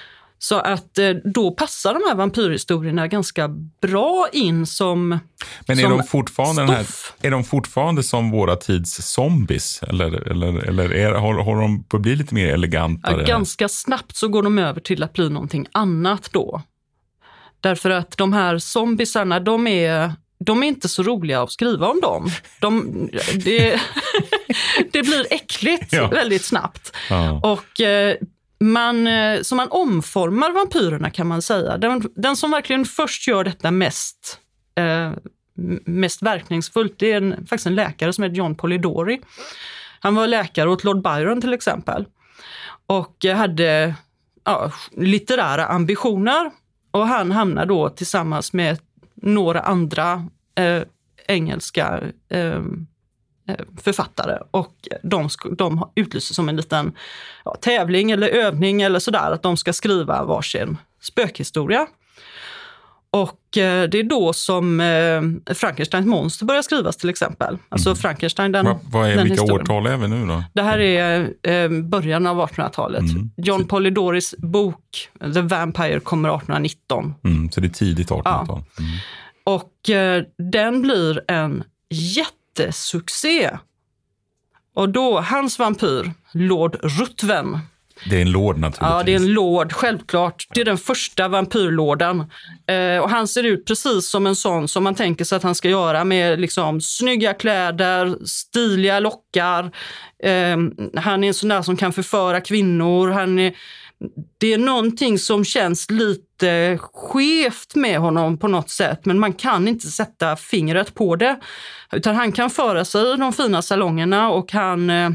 Så att eh, då passar de här vampyrhistorierna ganska bra in som Men är, som de fortfarande den här, är de fortfarande som våra tids zombies? Eller, eller, eller är, har, har de på att bli lite mer elegantare? Ja, ganska snabbt så går de över till att bli någonting annat då. Därför att de här zombiesarna, de är, de är inte så roliga att skriva om dem. De, det, det blir äckligt ja. väldigt snabbt. Ja. Och eh, man, så man omformar vampyrerna kan man säga. Den, den som verkligen först gör detta mest, eh, mest verkningsfullt, det är en, faktiskt en läkare som heter John Polidori. Han var läkare åt Lord Byron till exempel. Och hade ja, litterära ambitioner. Och han hamnar då tillsammans med några andra eh, engelska eh, författare. Och de, de utlyser som en liten ja, tävling eller övning eller sådär. Att de ska skriva varsin spökhistoria. Och eh, det är då som eh, Frankensteins monster börjar skrivas till exempel. Alltså mm. Frankenstein, den, Va, vad är, den vilka historien. årtal är vi nu då? Det här är eh, början av artonhundratalet. Mm. John Polidoris bok The Vampire kommer artonhundranitton. Mm, så det är tidigt artonhundratal. Ja. Mm. Och eh, den blir en jättesuccé. Och då, hans vampyr, Lord Ruthven. Det är en lord naturligtvis. Ja, det är en lord, självklart. Det är den första vampyrlorden. Eh, och han ser ut precis som en sån som man tänker sig att han ska göra med liksom snygga kläder, stiliga lockar. Eh, han är en sån där som kan förföra kvinnor. Han är, det är någonting som känns lite skevt med honom på något sätt. Men man kan inte sätta fingret på det. Utan han kan föra sig i de fina salongerna och han... Eh,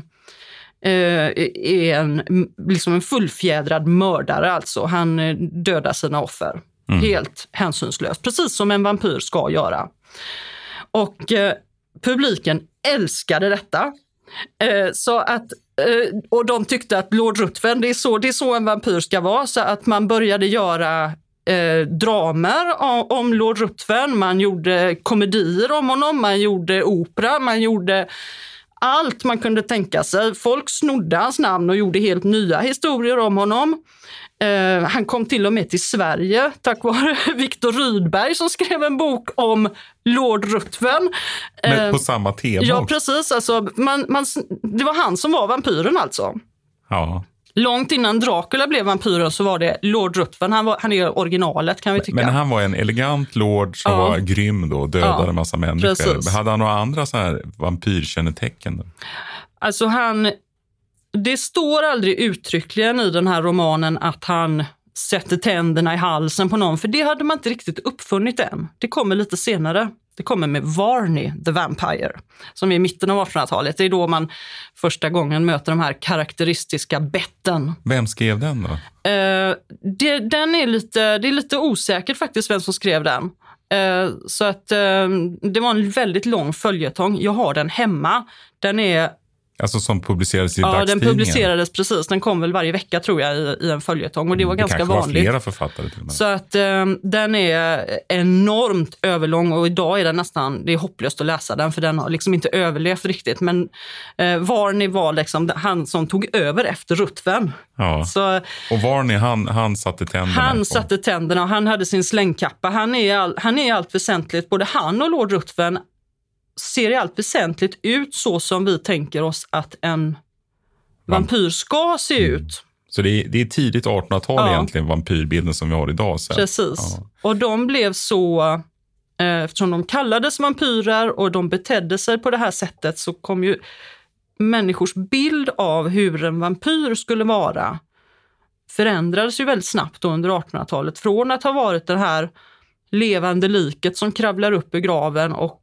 är en, liksom en fullfjädrad mördare alltså. Han dödar sina offer. Mm. Helt hänsynslöst. Precis som en vampyr ska göra. Och eh, publiken älskade detta. Eh, så att, eh, och de tyckte att Lord Ruthven, det är, så, det är så en vampyr ska vara. Så att man började göra eh, dramer om, om Lord Ruthven. Man gjorde komedier om honom. Man gjorde opera. Man gjorde... allt man kunde tänka sig. Folk snodde hans namn och gjorde helt nya historier om honom. Eh, han kom till och med till Sverige tack vare Viktor Rydberg som skrev en bok om Lord Ruthven. Eh, Men på samma tema. Ja, precis. Alltså, man, man, det var han som var vampyren alltså. Ja. Långt innan Dracula blev vampyren så var det Lord Ruthven. Han, var, han är originalet kan vi tycka. Men han var en elegant lord som ja. var grym då, dödade ja. en massa människor. Precis. Hade han några andra så här vampyrkännetecken då? Alltså han... Det står aldrig uttryckligen i den här romanen att han sätter tänderna i halsen på någon. För det hade man inte riktigt uppfunnit än. Det kommer lite senare. Det kommer med Varney the Vampire, som är i mitten av artonhundratalet. Det är då man första gången möter de här karaktäristiska betten. Vem skrev den då? Eh, det, den är lite, det är lite osäkert faktiskt vem som skrev den. Eh, så att eh, det var en väldigt lång följetong. Jag har den hemma. Den är... Alltså som publicerades i ja, dagstidningen? Ja, den publicerades precis. Den kom väl varje vecka tror jag i, i en följetong och det var det ganska vanligt. Det kanske var flera författare till och med. Så att eh, den är enormt överlång och idag är den nästan, det är hopplöst att läsa den för den har liksom inte överlevt riktigt. Men eh, Varney var liksom han som tog över efter Ruthven. Ja. Så, och Varney han, han satte tänderna Han på. satte tänderna och han hade sin slängkappa. Han är, all, han är allt väsentligt, både han och Lord Ruthven ser i allt väsentligt ut så som vi tänker oss att en vampyr ska se ut. Mm. Så det är, det är tidigt artonhundratal ja. egentligen, vampyrbilden som vi har idag. Så. Precis. Ja. Och de blev så, eh, eftersom de kallades vampyrer och de betedde sig på det här sättet så kom ju människors bild av hur en vampyr skulle vara förändrades ju väldigt snabbt under artonhundratalet. Från att ha varit det här levande liket som kravlar upp i graven och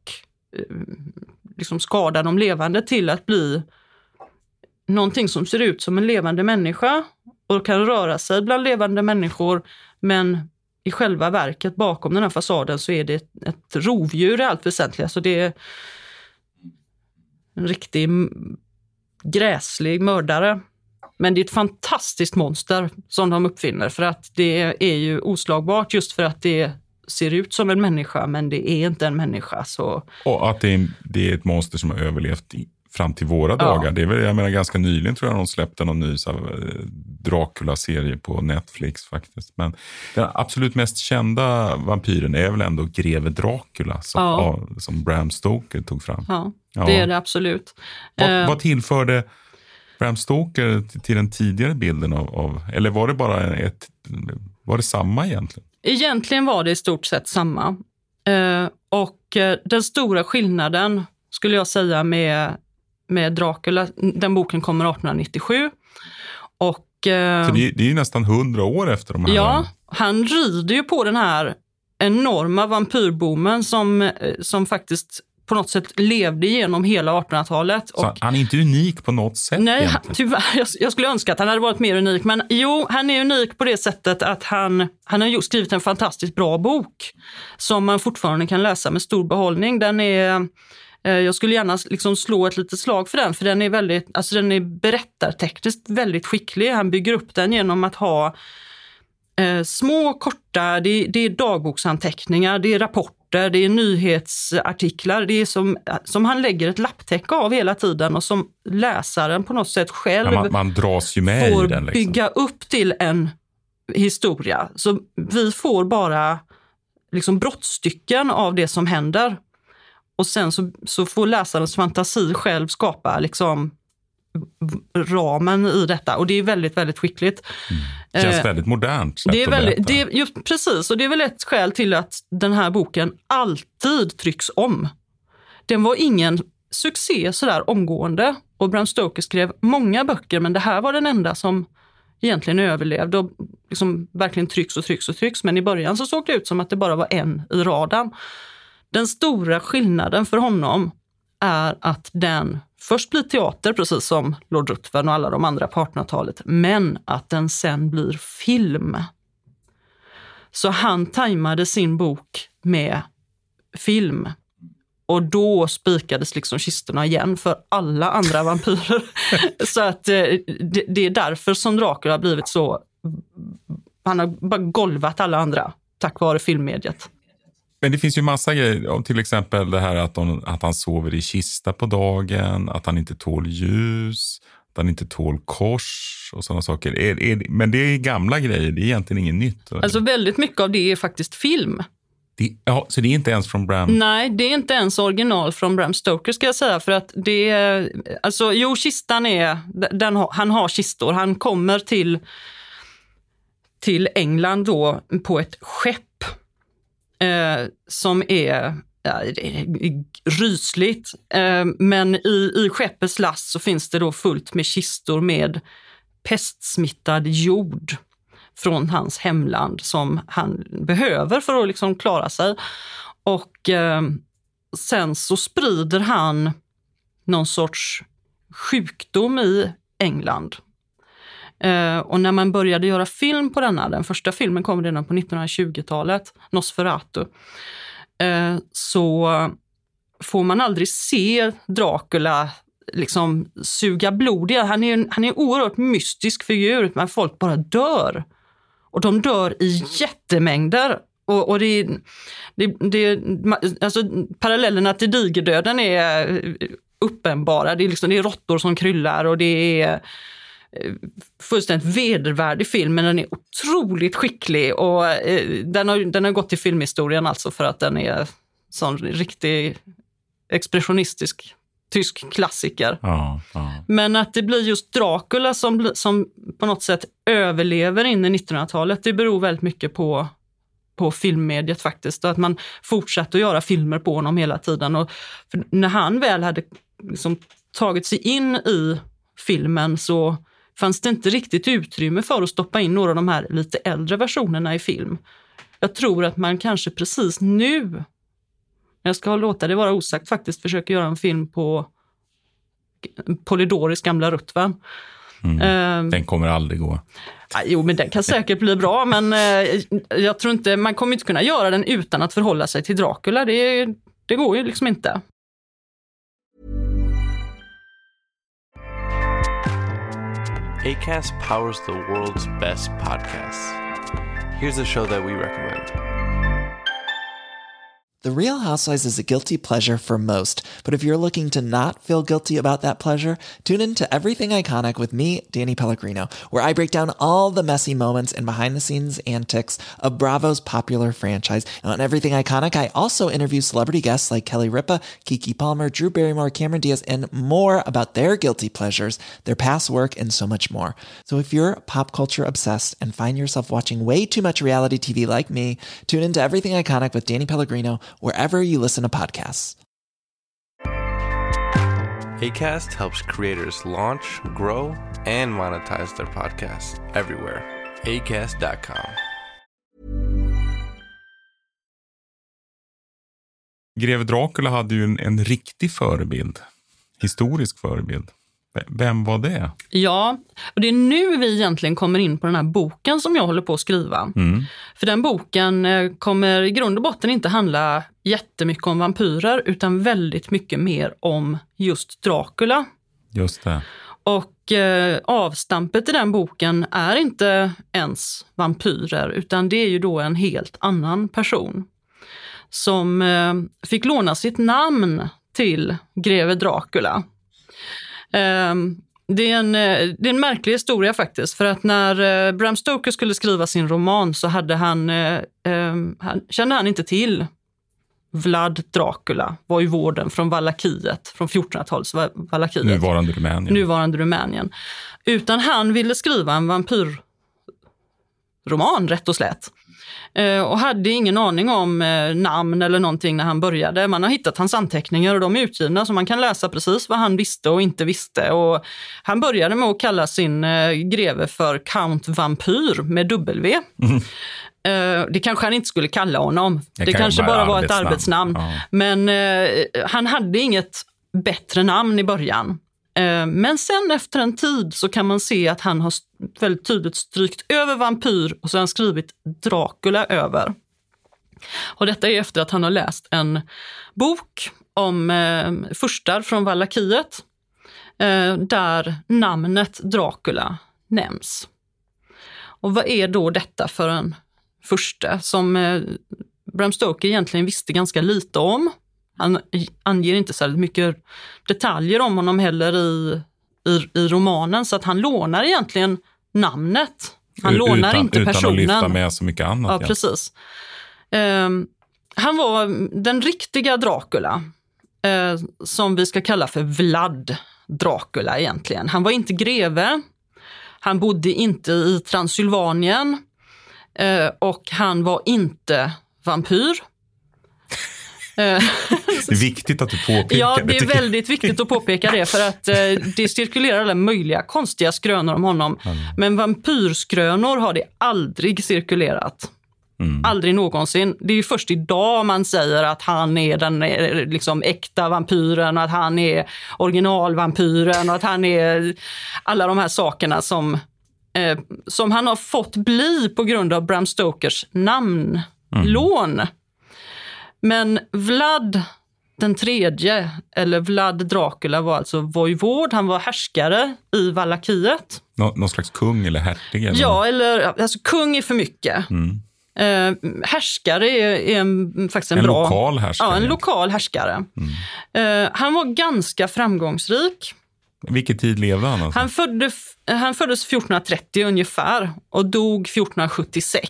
liksom skada de levande till att bli någonting som ser ut som en levande människa och kan röra sig bland levande människor, men i själva verket bakom den här fasaden så är det ett, ett rovdjur i allt väsentligt. Så det är en riktig gräslig mördare. Men det är ett fantastiskt monster som de uppfinner för att det är ju oslagbart just för att det ser ut som en människa men det är inte en människa. Så... Och att det är, det är ett monster som har överlevt i, fram till våra ja. dagar. Det är väl, jag menar, ganska nyligen tror jag de släppte någon ny så här, Dracula-serie på Netflix faktiskt. Men den absolut mest kända vampyren är väl ändå Greve Dracula som, ja. som Bram Stoker tog fram. Ja, det ja. är det absolut. Vad, uh, vad tillförde Bram Stoker till, till den tidigare bilden av, av... Eller var det bara ett... Var det samma egentligen? Egentligen var det i stort sett samma. Uh, och uh, den stora skillnaden skulle jag säga med, med Dracula, den boken kommer arton nittiosju. Och, uh, Så det, det är ju nästan hundra år efter de här. Ja, han rider ju på den här enorma vampyrboomen som, som faktiskt på något sätt levde genom hela artonhundratalet. Så och, han är inte unik på något sätt? Nej, han, tyvärr. Jag, jag skulle önska att han hade varit mer unik. Men jo, han är unik på det sättet att han, han har skrivit en fantastiskt bra bok som man fortfarande kan läsa med stor behållning. Den är... Jag skulle gärna liksom slå ett litet slag för den, för den är väldigt, alltså den är berättartekniskt väldigt skicklig. Han bygger upp den genom att ha eh, små, korta, det, det är dagboksanteckningar, det är rapporter, det är nyhetsartiklar. Det är som, som han lägger ett lapptäcke av hela tiden och som läsaren på något sätt själv ja, man, man dras ju med får i den, liksom. bygga upp till en historia. Så vi får bara liksom brottstycken av det som händer. Och sen så, så får läsarens fantasi själv skapa liksom ramen i detta. Och det är väldigt, väldigt skickligt. Mm. Det känns eh, väldigt modernt. Det är väldigt, det är, just, precis, och det är väl ett skäl till att den här boken alltid trycks om. Den var ingen succé sådär omgående. Och Bram Stoker skrev många böcker, men det här var den enda som egentligen överlevde och liksom verkligen trycks och trycks och trycks. Men i början så såg det ut som att det bara var en i raden. Den stora skillnaden för honom är att den först blir teater, precis som Lord Ruthven och alla de andra på artonhundratalet, men att den sen blir film. Så han tajmade sin bok med film. Och då spikades liksom kistorna igen för alla andra vampyrer. Så att det, det är därför som Dracula har blivit så... Han har bara golvat alla andra tack vare filmmediet. Men det finns ju massa grejer, till exempel det här att, de, att han sover i kista på dagen, att han inte tål ljus, att han inte tål kors och sådana saker. Är, är, men det är gamla grejer, det är egentligen inget nytt. Eller? Alltså väldigt mycket av det är faktiskt film. Det, ja, så det är inte ens från Bram? Nej, det är inte ens original från Bram Stoker ska jag säga, för att det är, alltså jo, kistan är, den, han har kistor, han kommer till, till England då på ett skepp. Eh, som är, ja, det är rysligt. Eh, men i, i skeppets last så finns det då fullt med kistor med pestsmittad jord från hans hemland som han behöver för att liksom klara sig. Och eh, sen så sprider han någon sorts sjukdom i England. Uh, och när man började göra film på denna, den första filmen kom redan på nittonhundratjugotalet, Nosferatu, uh, så får man aldrig se Dracula liksom suga blod. Han är en, han är en oerhört mystisk figur, men folk bara dör. Och de dör i jättemängder. Och, och det, det, det, alltså, parallellerna till digerdöden är uppenbara. Det är, liksom, det är råttor som kryllar och det är fullständigt vedervärdig film, men den är otroligt skicklig och eh, den, har, den har gått till filmhistorien alltså för att den är sån riktig expressionistisk tysk klassiker. Ja, ja. Men att det blir just Dracula som, som på något sätt överlever in i nittonhundratalet, det beror väldigt mycket på, på filmmediet faktiskt, och att man fortsatte att göra filmer på honom hela tiden. Och för när han väl hade liksom tagit sig in i filmen så fanns det inte riktigt utrymme för att stoppa in några av de här lite äldre versionerna i film. Jag tror att man kanske precis nu, jag ska låta det vara osagt faktiskt, försöker göra en film på Polydoris gamla Ruthven. Mm. Uh, den kommer aldrig gå. Ja, jo, men den kan säkert bli bra, men uh, jag tror inte, man kommer inte kunna göra den utan att förhålla sig till Dracula. Det, det går ju liksom inte. Acast powers the world's best podcasts. Here's a show that we recommend. The Real Housewives is a guilty pleasure for most, but if you're looking to not feel guilty about that pleasure, tune in to Everything Iconic with me, Danny Pellegrino, where I break down all the messy moments and behind-the-scenes antics of Bravo's popular franchise. And on Everything Iconic, I also interview celebrity guests like Kelly Ripa, Keke Palmer, Drew Barrymore, Cameron Diaz, and more about their guilty pleasures, their past work, and so much more. So if you're pop culture obsessed and find yourself watching way too much reality T V like me, tune into Everything Iconic with Danny Pellegrino wherever you listen to podcasts. Acast helps creators launch, grow, and monetize their podcasts everywhere. acast dot com. Greve Dracula hade ju en, en riktig förebild. Historisk förebild. Vem var det? Ja, och det är nu vi egentligen kommer in på den här boken som jag håller på att skriva. Mm. För den boken kommer i grund och botten inte handla jättemycket om vampyrer utan väldigt mycket mer om just Dracula. Just det. Och eh, avstampet i den boken är inte ens vampyrer utan det är ju då en helt annan person som eh, fick låna sitt namn till greve Dracula. Um, det, är en, det är en märklig historia faktiskt, för att när uh, Bram Stoker skulle skriva sin roman så hade han, uh, um, han, kände han inte till Vlad Dracula, vojvoden från Valakiet, från fjortonhundratalets Valakiet. Nuvarande Rumänien. Nuvarande Rumänien. Utan han ville skriva en vampyrroman, rätt och slätt. Och hade ingen aning om namn eller någonting när han började. Man har hittat hans anteckningar och de är utgivna så man kan läsa precis vad han visste och inte visste. Och han började med att kalla sin greve för Count Vampyr med W. Mm. Det kanske han inte skulle kalla honom. Det, det kan kanske bara var ett arbetsnamn. Ja. Men han hade inget bättre namn i början. Men sen efter en tid så kan man se att han har väldigt tydligt strykt över vampyr och så har han skrivit Dracula över. Och detta är efter att han har läst en bok om eh, furstar från Valakiet eh, där namnet Dracula nämns. Och vad är då detta för en furste som eh, Bram Stoker egentligen visste ganska lite om? Han anger inte så mycket detaljer om honom heller i, i, i romanen så att han lånar egentligen namnet. Han utan, lånar inte utan personen. Utan att lyfta med så mycket annat. Ja, ja. Precis. Um, han var den riktiga Dracula uh, som vi ska kalla för Vlad Dracula egentligen. Han var inte greve. Han bodde inte i Transylvanien uh, och han var inte vampyr. Det är viktigt att du påpekar det. Ja, det är väldigt viktigt att påpeka det för att eh, det cirkulerar alla möjliga konstiga skrönor om honom. Mm. Men vampyrskrönor har det aldrig cirkulerat. Mm. Aldrig någonsin. Det är ju först idag man säger att han är den liksom äkta vampyren och att han är originalvampyren och att han är alla de här sakerna som, eh, som han har fått bli på grund av Bram Stokers namnlån. Mm. Men Vlad den tredje, eller Vlad Dracula, var alltså vojvod. Han var härskare i Valakiet. Nå, någon slags kung eller hertig? Eller? Ja, eller alltså kung är för mycket. Mm. Eh, härskare är, är en, faktiskt en, en bra... lokal härskare. Ja, en lokal härskare. Mm. Eh, han var ganska framgångsrik. Vilken tid levde han? Alltså? Han, födde, han föddes fjortonhundratrettio ungefär och dog fjortonhundrasjuttiosex.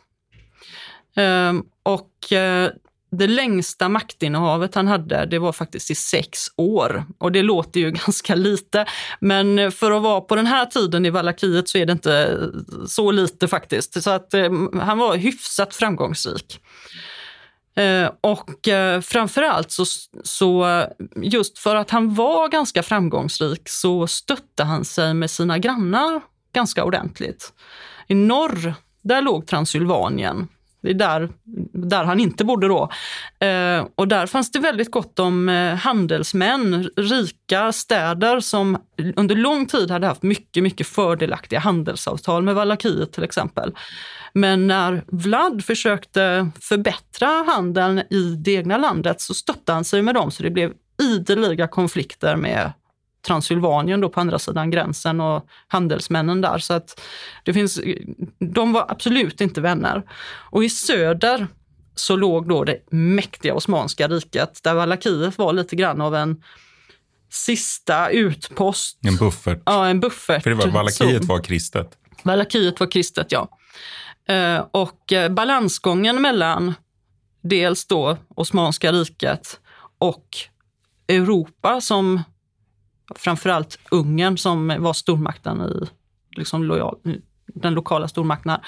Eh, och... Eh, Det längsta maktinnehavet han hade, det var faktiskt i sex år. Och det låter ju ganska lite. Men för att vara på den här tiden i Valakiet så är det inte så lite faktiskt. Så att eh, han var hyfsat framgångsrik. Eh, och eh, framförallt så, så just för att han var ganska framgångsrik så stötte han sig med sina grannar ganska ordentligt. I norr, där låg Transylvanien. Det är där, där han inte bodde då. Eh, och där fanns det väldigt gott om eh, handelsmän, rika städer som under lång tid hade haft mycket, mycket fördelaktiga handelsavtal med Valakiet till exempel. Men när Vlad försökte förbättra handeln i det egna landet så stötte han sig med dem så det blev ideliga konflikter med Transylvanien då på andra sidan gränsen och handelsmännen där. Så att det finns, de var absolut inte vänner. Och i söder så låg då det mäktiga Osmanska riket, där Valakiet var lite grann av en sista utpost. En buffert. Ja, en buffert. För det var, Valakiet var kristet. Valakiet var kristet, ja. Och balansgången mellan dels då Osmanska riket och Europa, som framförallt Ungern som var stormakten i liksom lojal, den lokala stormakten,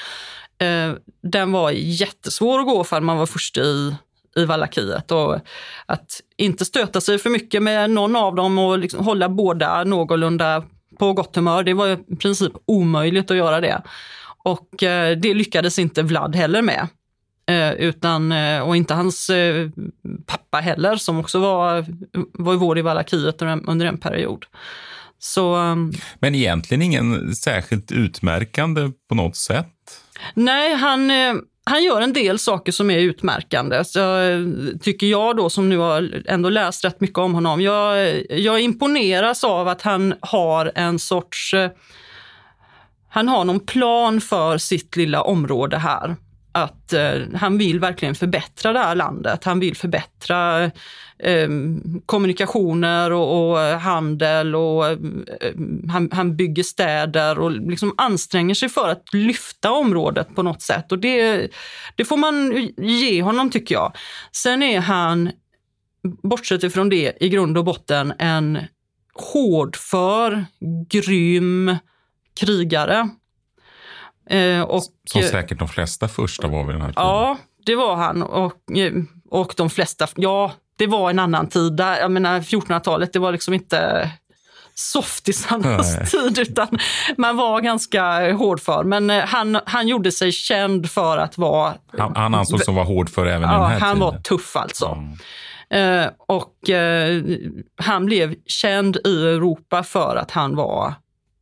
den var jättesvår att gå för man var först i, i Valakiet, och att inte stöta sig för mycket med någon av dem och liksom hålla båda någorlunda på gott humör, det var i princip omöjligt att göra det. Och det lyckades inte Vlad heller med. Utan, och inte hans pappa heller, som också var, var vår i Valakiet under en period. Så, men egentligen ingen särskilt utmärkande på något sätt? Nej, han, han gör en del saker som är utmärkande. Så tycker jag då, som nu har ändå läst rätt mycket om honom. Jag, jag imponeras av att han har en sorts... Han har någon plan för sitt lilla område här. Att eh, han vill verkligen förbättra det här landet. Han vill förbättra eh, kommunikationer och, och handel. Och, eh, han, han bygger städer och liksom anstränger sig för att lyfta området på något sätt. Och det, det får man ge honom, tycker jag. Sen är han, bortsett ifrån det, i grund och botten en hårdför, grym krigare. Eh, och, som säkert de flesta första var vid den här tiden. Ja, det var han. Och, och de flesta, ja, det var en annan tid. Där, jag menar, fjortonhundratalet, det var liksom inte softisarnas tid, utan man var ganska hård för. Men han, han gjorde sig känd för att vara... Han, han ansågs som var hård för även ja, i den här han tiden. var tuff alltså. Mm. Eh, och eh, han blev känd i Europa för att han var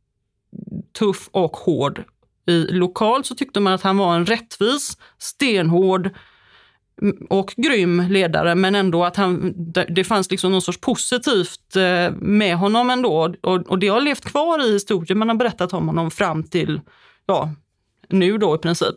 tuff och hård. I, lokalt så tyckte man att han var en rättvis, stenhård och grym ledare, men ändå att han, det fanns liksom någon sorts positivt med honom ändå, och, och det har levt kvar i historien. Man har berättat om honom fram till, ja, nu då i princip.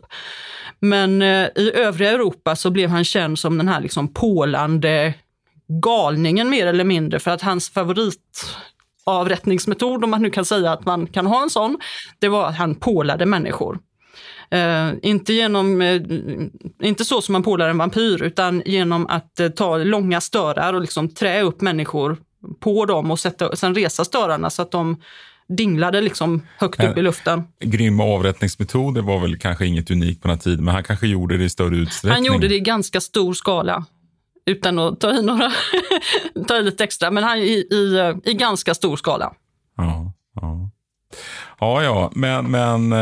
Men eh, i övriga Europa så blev han känd som den här liksom pålande galningen mer eller mindre, för att hans favorit avrättningsmetod, om man nu kan säga att man kan ha en sån, det var att han pålade människor. Eh, inte genom eh, inte så som man pålar en vampyr, utan genom att eh, ta långa störar och liksom trä upp människor på dem och sätta, sen resa störarna så att de dinglade liksom högt upp i luften. Grymma avrättningsmetoder var väl kanske inget unikt på den här tiden, men han kanske gjorde det i större utsträckning. Han gjorde det i ganska stor skala. Utan att ta i några, ta i lite extra, men han i, i, i ganska stor skala. Ja, ja. Ja, ja, men, men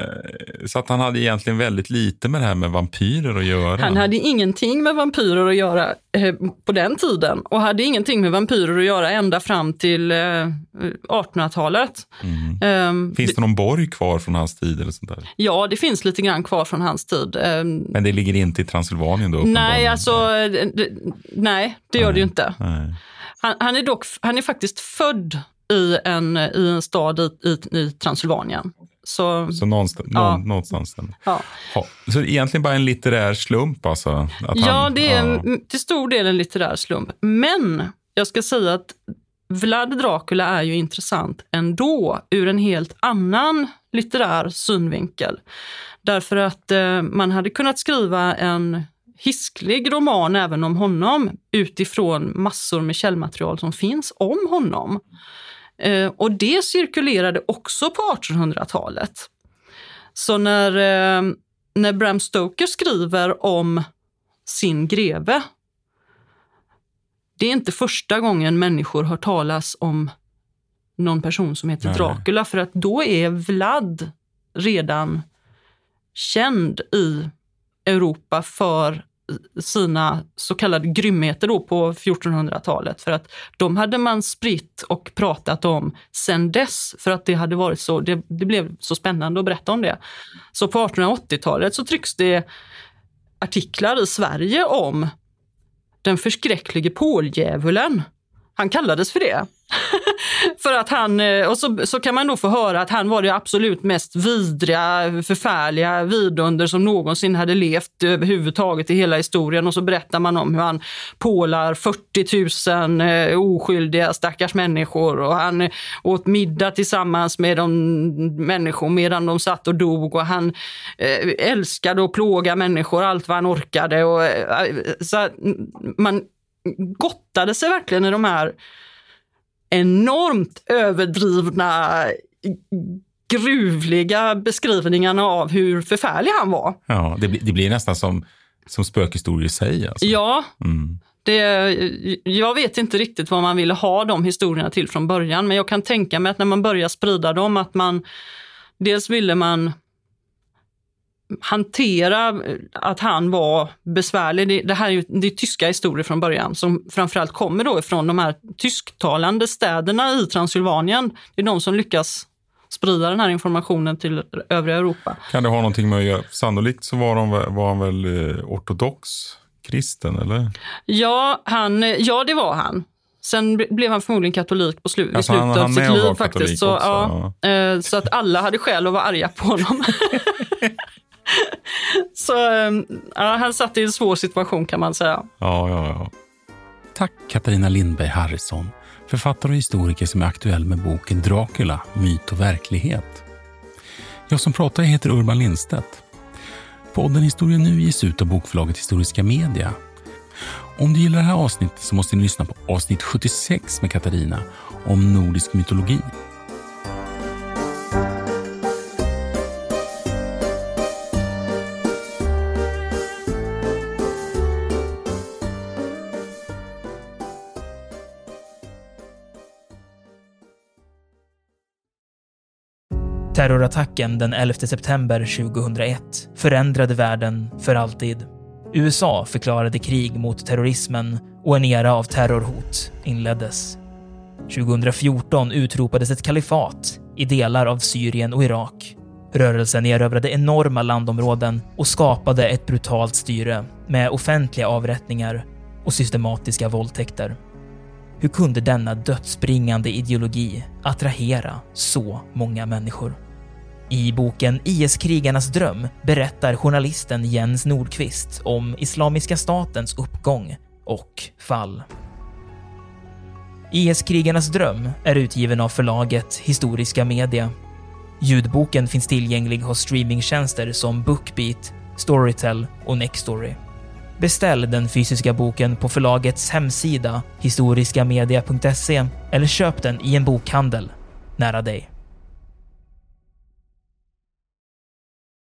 så att han hade egentligen väldigt lite med det här med vampyrer att göra. Han hade ingenting med vampyrer att göra eh, på den tiden, och hade ingenting med vampyrer att göra ända fram till eh, artonhundratalet. Mm. Eh, finns det någon borg kvar från hans tid eller sånt där? Ja, det finns lite grann kvar från hans tid. Eh, men det ligger inte i Transylvanien då? Nej, alltså, det, nej, det gör nej, det ju inte. Nej. Han, han är dock, han är faktiskt född i en, i en stad i, i, i Transylvanien. Så, så någonstans, ja. någon, någonstans där. Ja. Ja, så egentligen bara en litterär slump alltså? Att ja, han, det är ja. en, till stor del en litterär slump. Men jag ska säga att Vlad Dracula är ju intressant ändå ur en helt annan litterär synvinkel. Därför att eh, man hade kunnat skriva en hisklig roman även om honom utifrån massor med källmaterial som finns om honom. Eh, och det cirkulerade också på artonhundratalet. Så när, eh, när Bram Stoker skriver om sin greve, det är inte första gången människor hör talas om någon person som heter Dracula, för att då är Vlad redan känd i Europa för sina så kallade grymheter då på fjortonhundratalet, för att de hade man spritt och pratat om sen dess, för att det hade varit så, det, det blev så spännande att berätta om det. Så på artonhundraåttiotalet så trycks det artiklar i Sverige om den förskräcklige påldjävulen. han kallades för det. För att han, och så, så kan man då få höra att han var det absolut mest vidriga, förfärliga vidunder som någonsin hade levt överhuvudtaget i hela historien. Och så berättar man om hur han pålar fyrtio tusen oskyldiga stackars människor, och han åt middag tillsammans med de människor medan de satt och dog, och han älskade att plåga människor allt vad han orkade. Och, så man gottade sig verkligen i de här enormt överdrivna, gruvliga beskrivningarna av hur förfärlig han var. Ja, det blir, det blir nästan som, som spökhistorier i sig. Alltså. Ja, mm. det, jag vet inte riktigt vad man ville ha de historierna till från början, men jag kan tänka mig att när man börjar sprida dem, att man dels ville man hantera att han var besvärlig. Det, det här är ju det är tyska historier från början som framförallt kommer då ifrån de här tysktalande städerna i Transylvanien. Det är de som lyckas sprida den här informationen till övriga Europa. Kan det ha någonting med att göra? Sannolikt så var, de, var han väl ortodox kristen, eller? Ja, han, ja, det var han. Sen blev han förmodligen katolik på slu- alltså i slutet han, av sitt liv faktiskt. Så, ja, ja. så att alla hade skäl att vara arga på honom. Så ja, han satt i en svår situation, kan man säga. Ja, ja, ja. Tack Katarina Lindberg Harrison, författare och historiker som är aktuell med boken Dracula, myt och verklighet. Jag som pratar heter Urban Lindstedt. Podden Historia Nu ges ut av bokförlaget Historiska Media. Om du gillar det här avsnittet så måste ni lyssna på avsnitt sjuttiosex med Katarina om nordisk mytologi. Terrorattacken den elfte september tjugohundraett förändrade världen för alltid. U S A förklarade krig mot terrorismen och en era av terrorhot inleddes. tjugohundrafjorton utropades ett kalifat i delar av Syrien och Irak. Rörelsen erövrade enorma landområden och skapade ett brutalt styre med offentliga avrättningar och systematiska våldtäkter. Hur kunde denna dödsbringande ideologi attrahera så många människor? I boken I S-krigarnas dröm berättar journalisten Jens Nordqvist om Islamiska statens uppgång och fall. I S-krigarnas dröm är utgiven av förlaget Historiska Media. Ljudboken finns tillgänglig hos streamingtjänster som BookBeat, Storytel och Nextory. Beställ den fysiska boken på förlagets hemsida historiskamedia punkt se eller köp den i en bokhandel nära dig.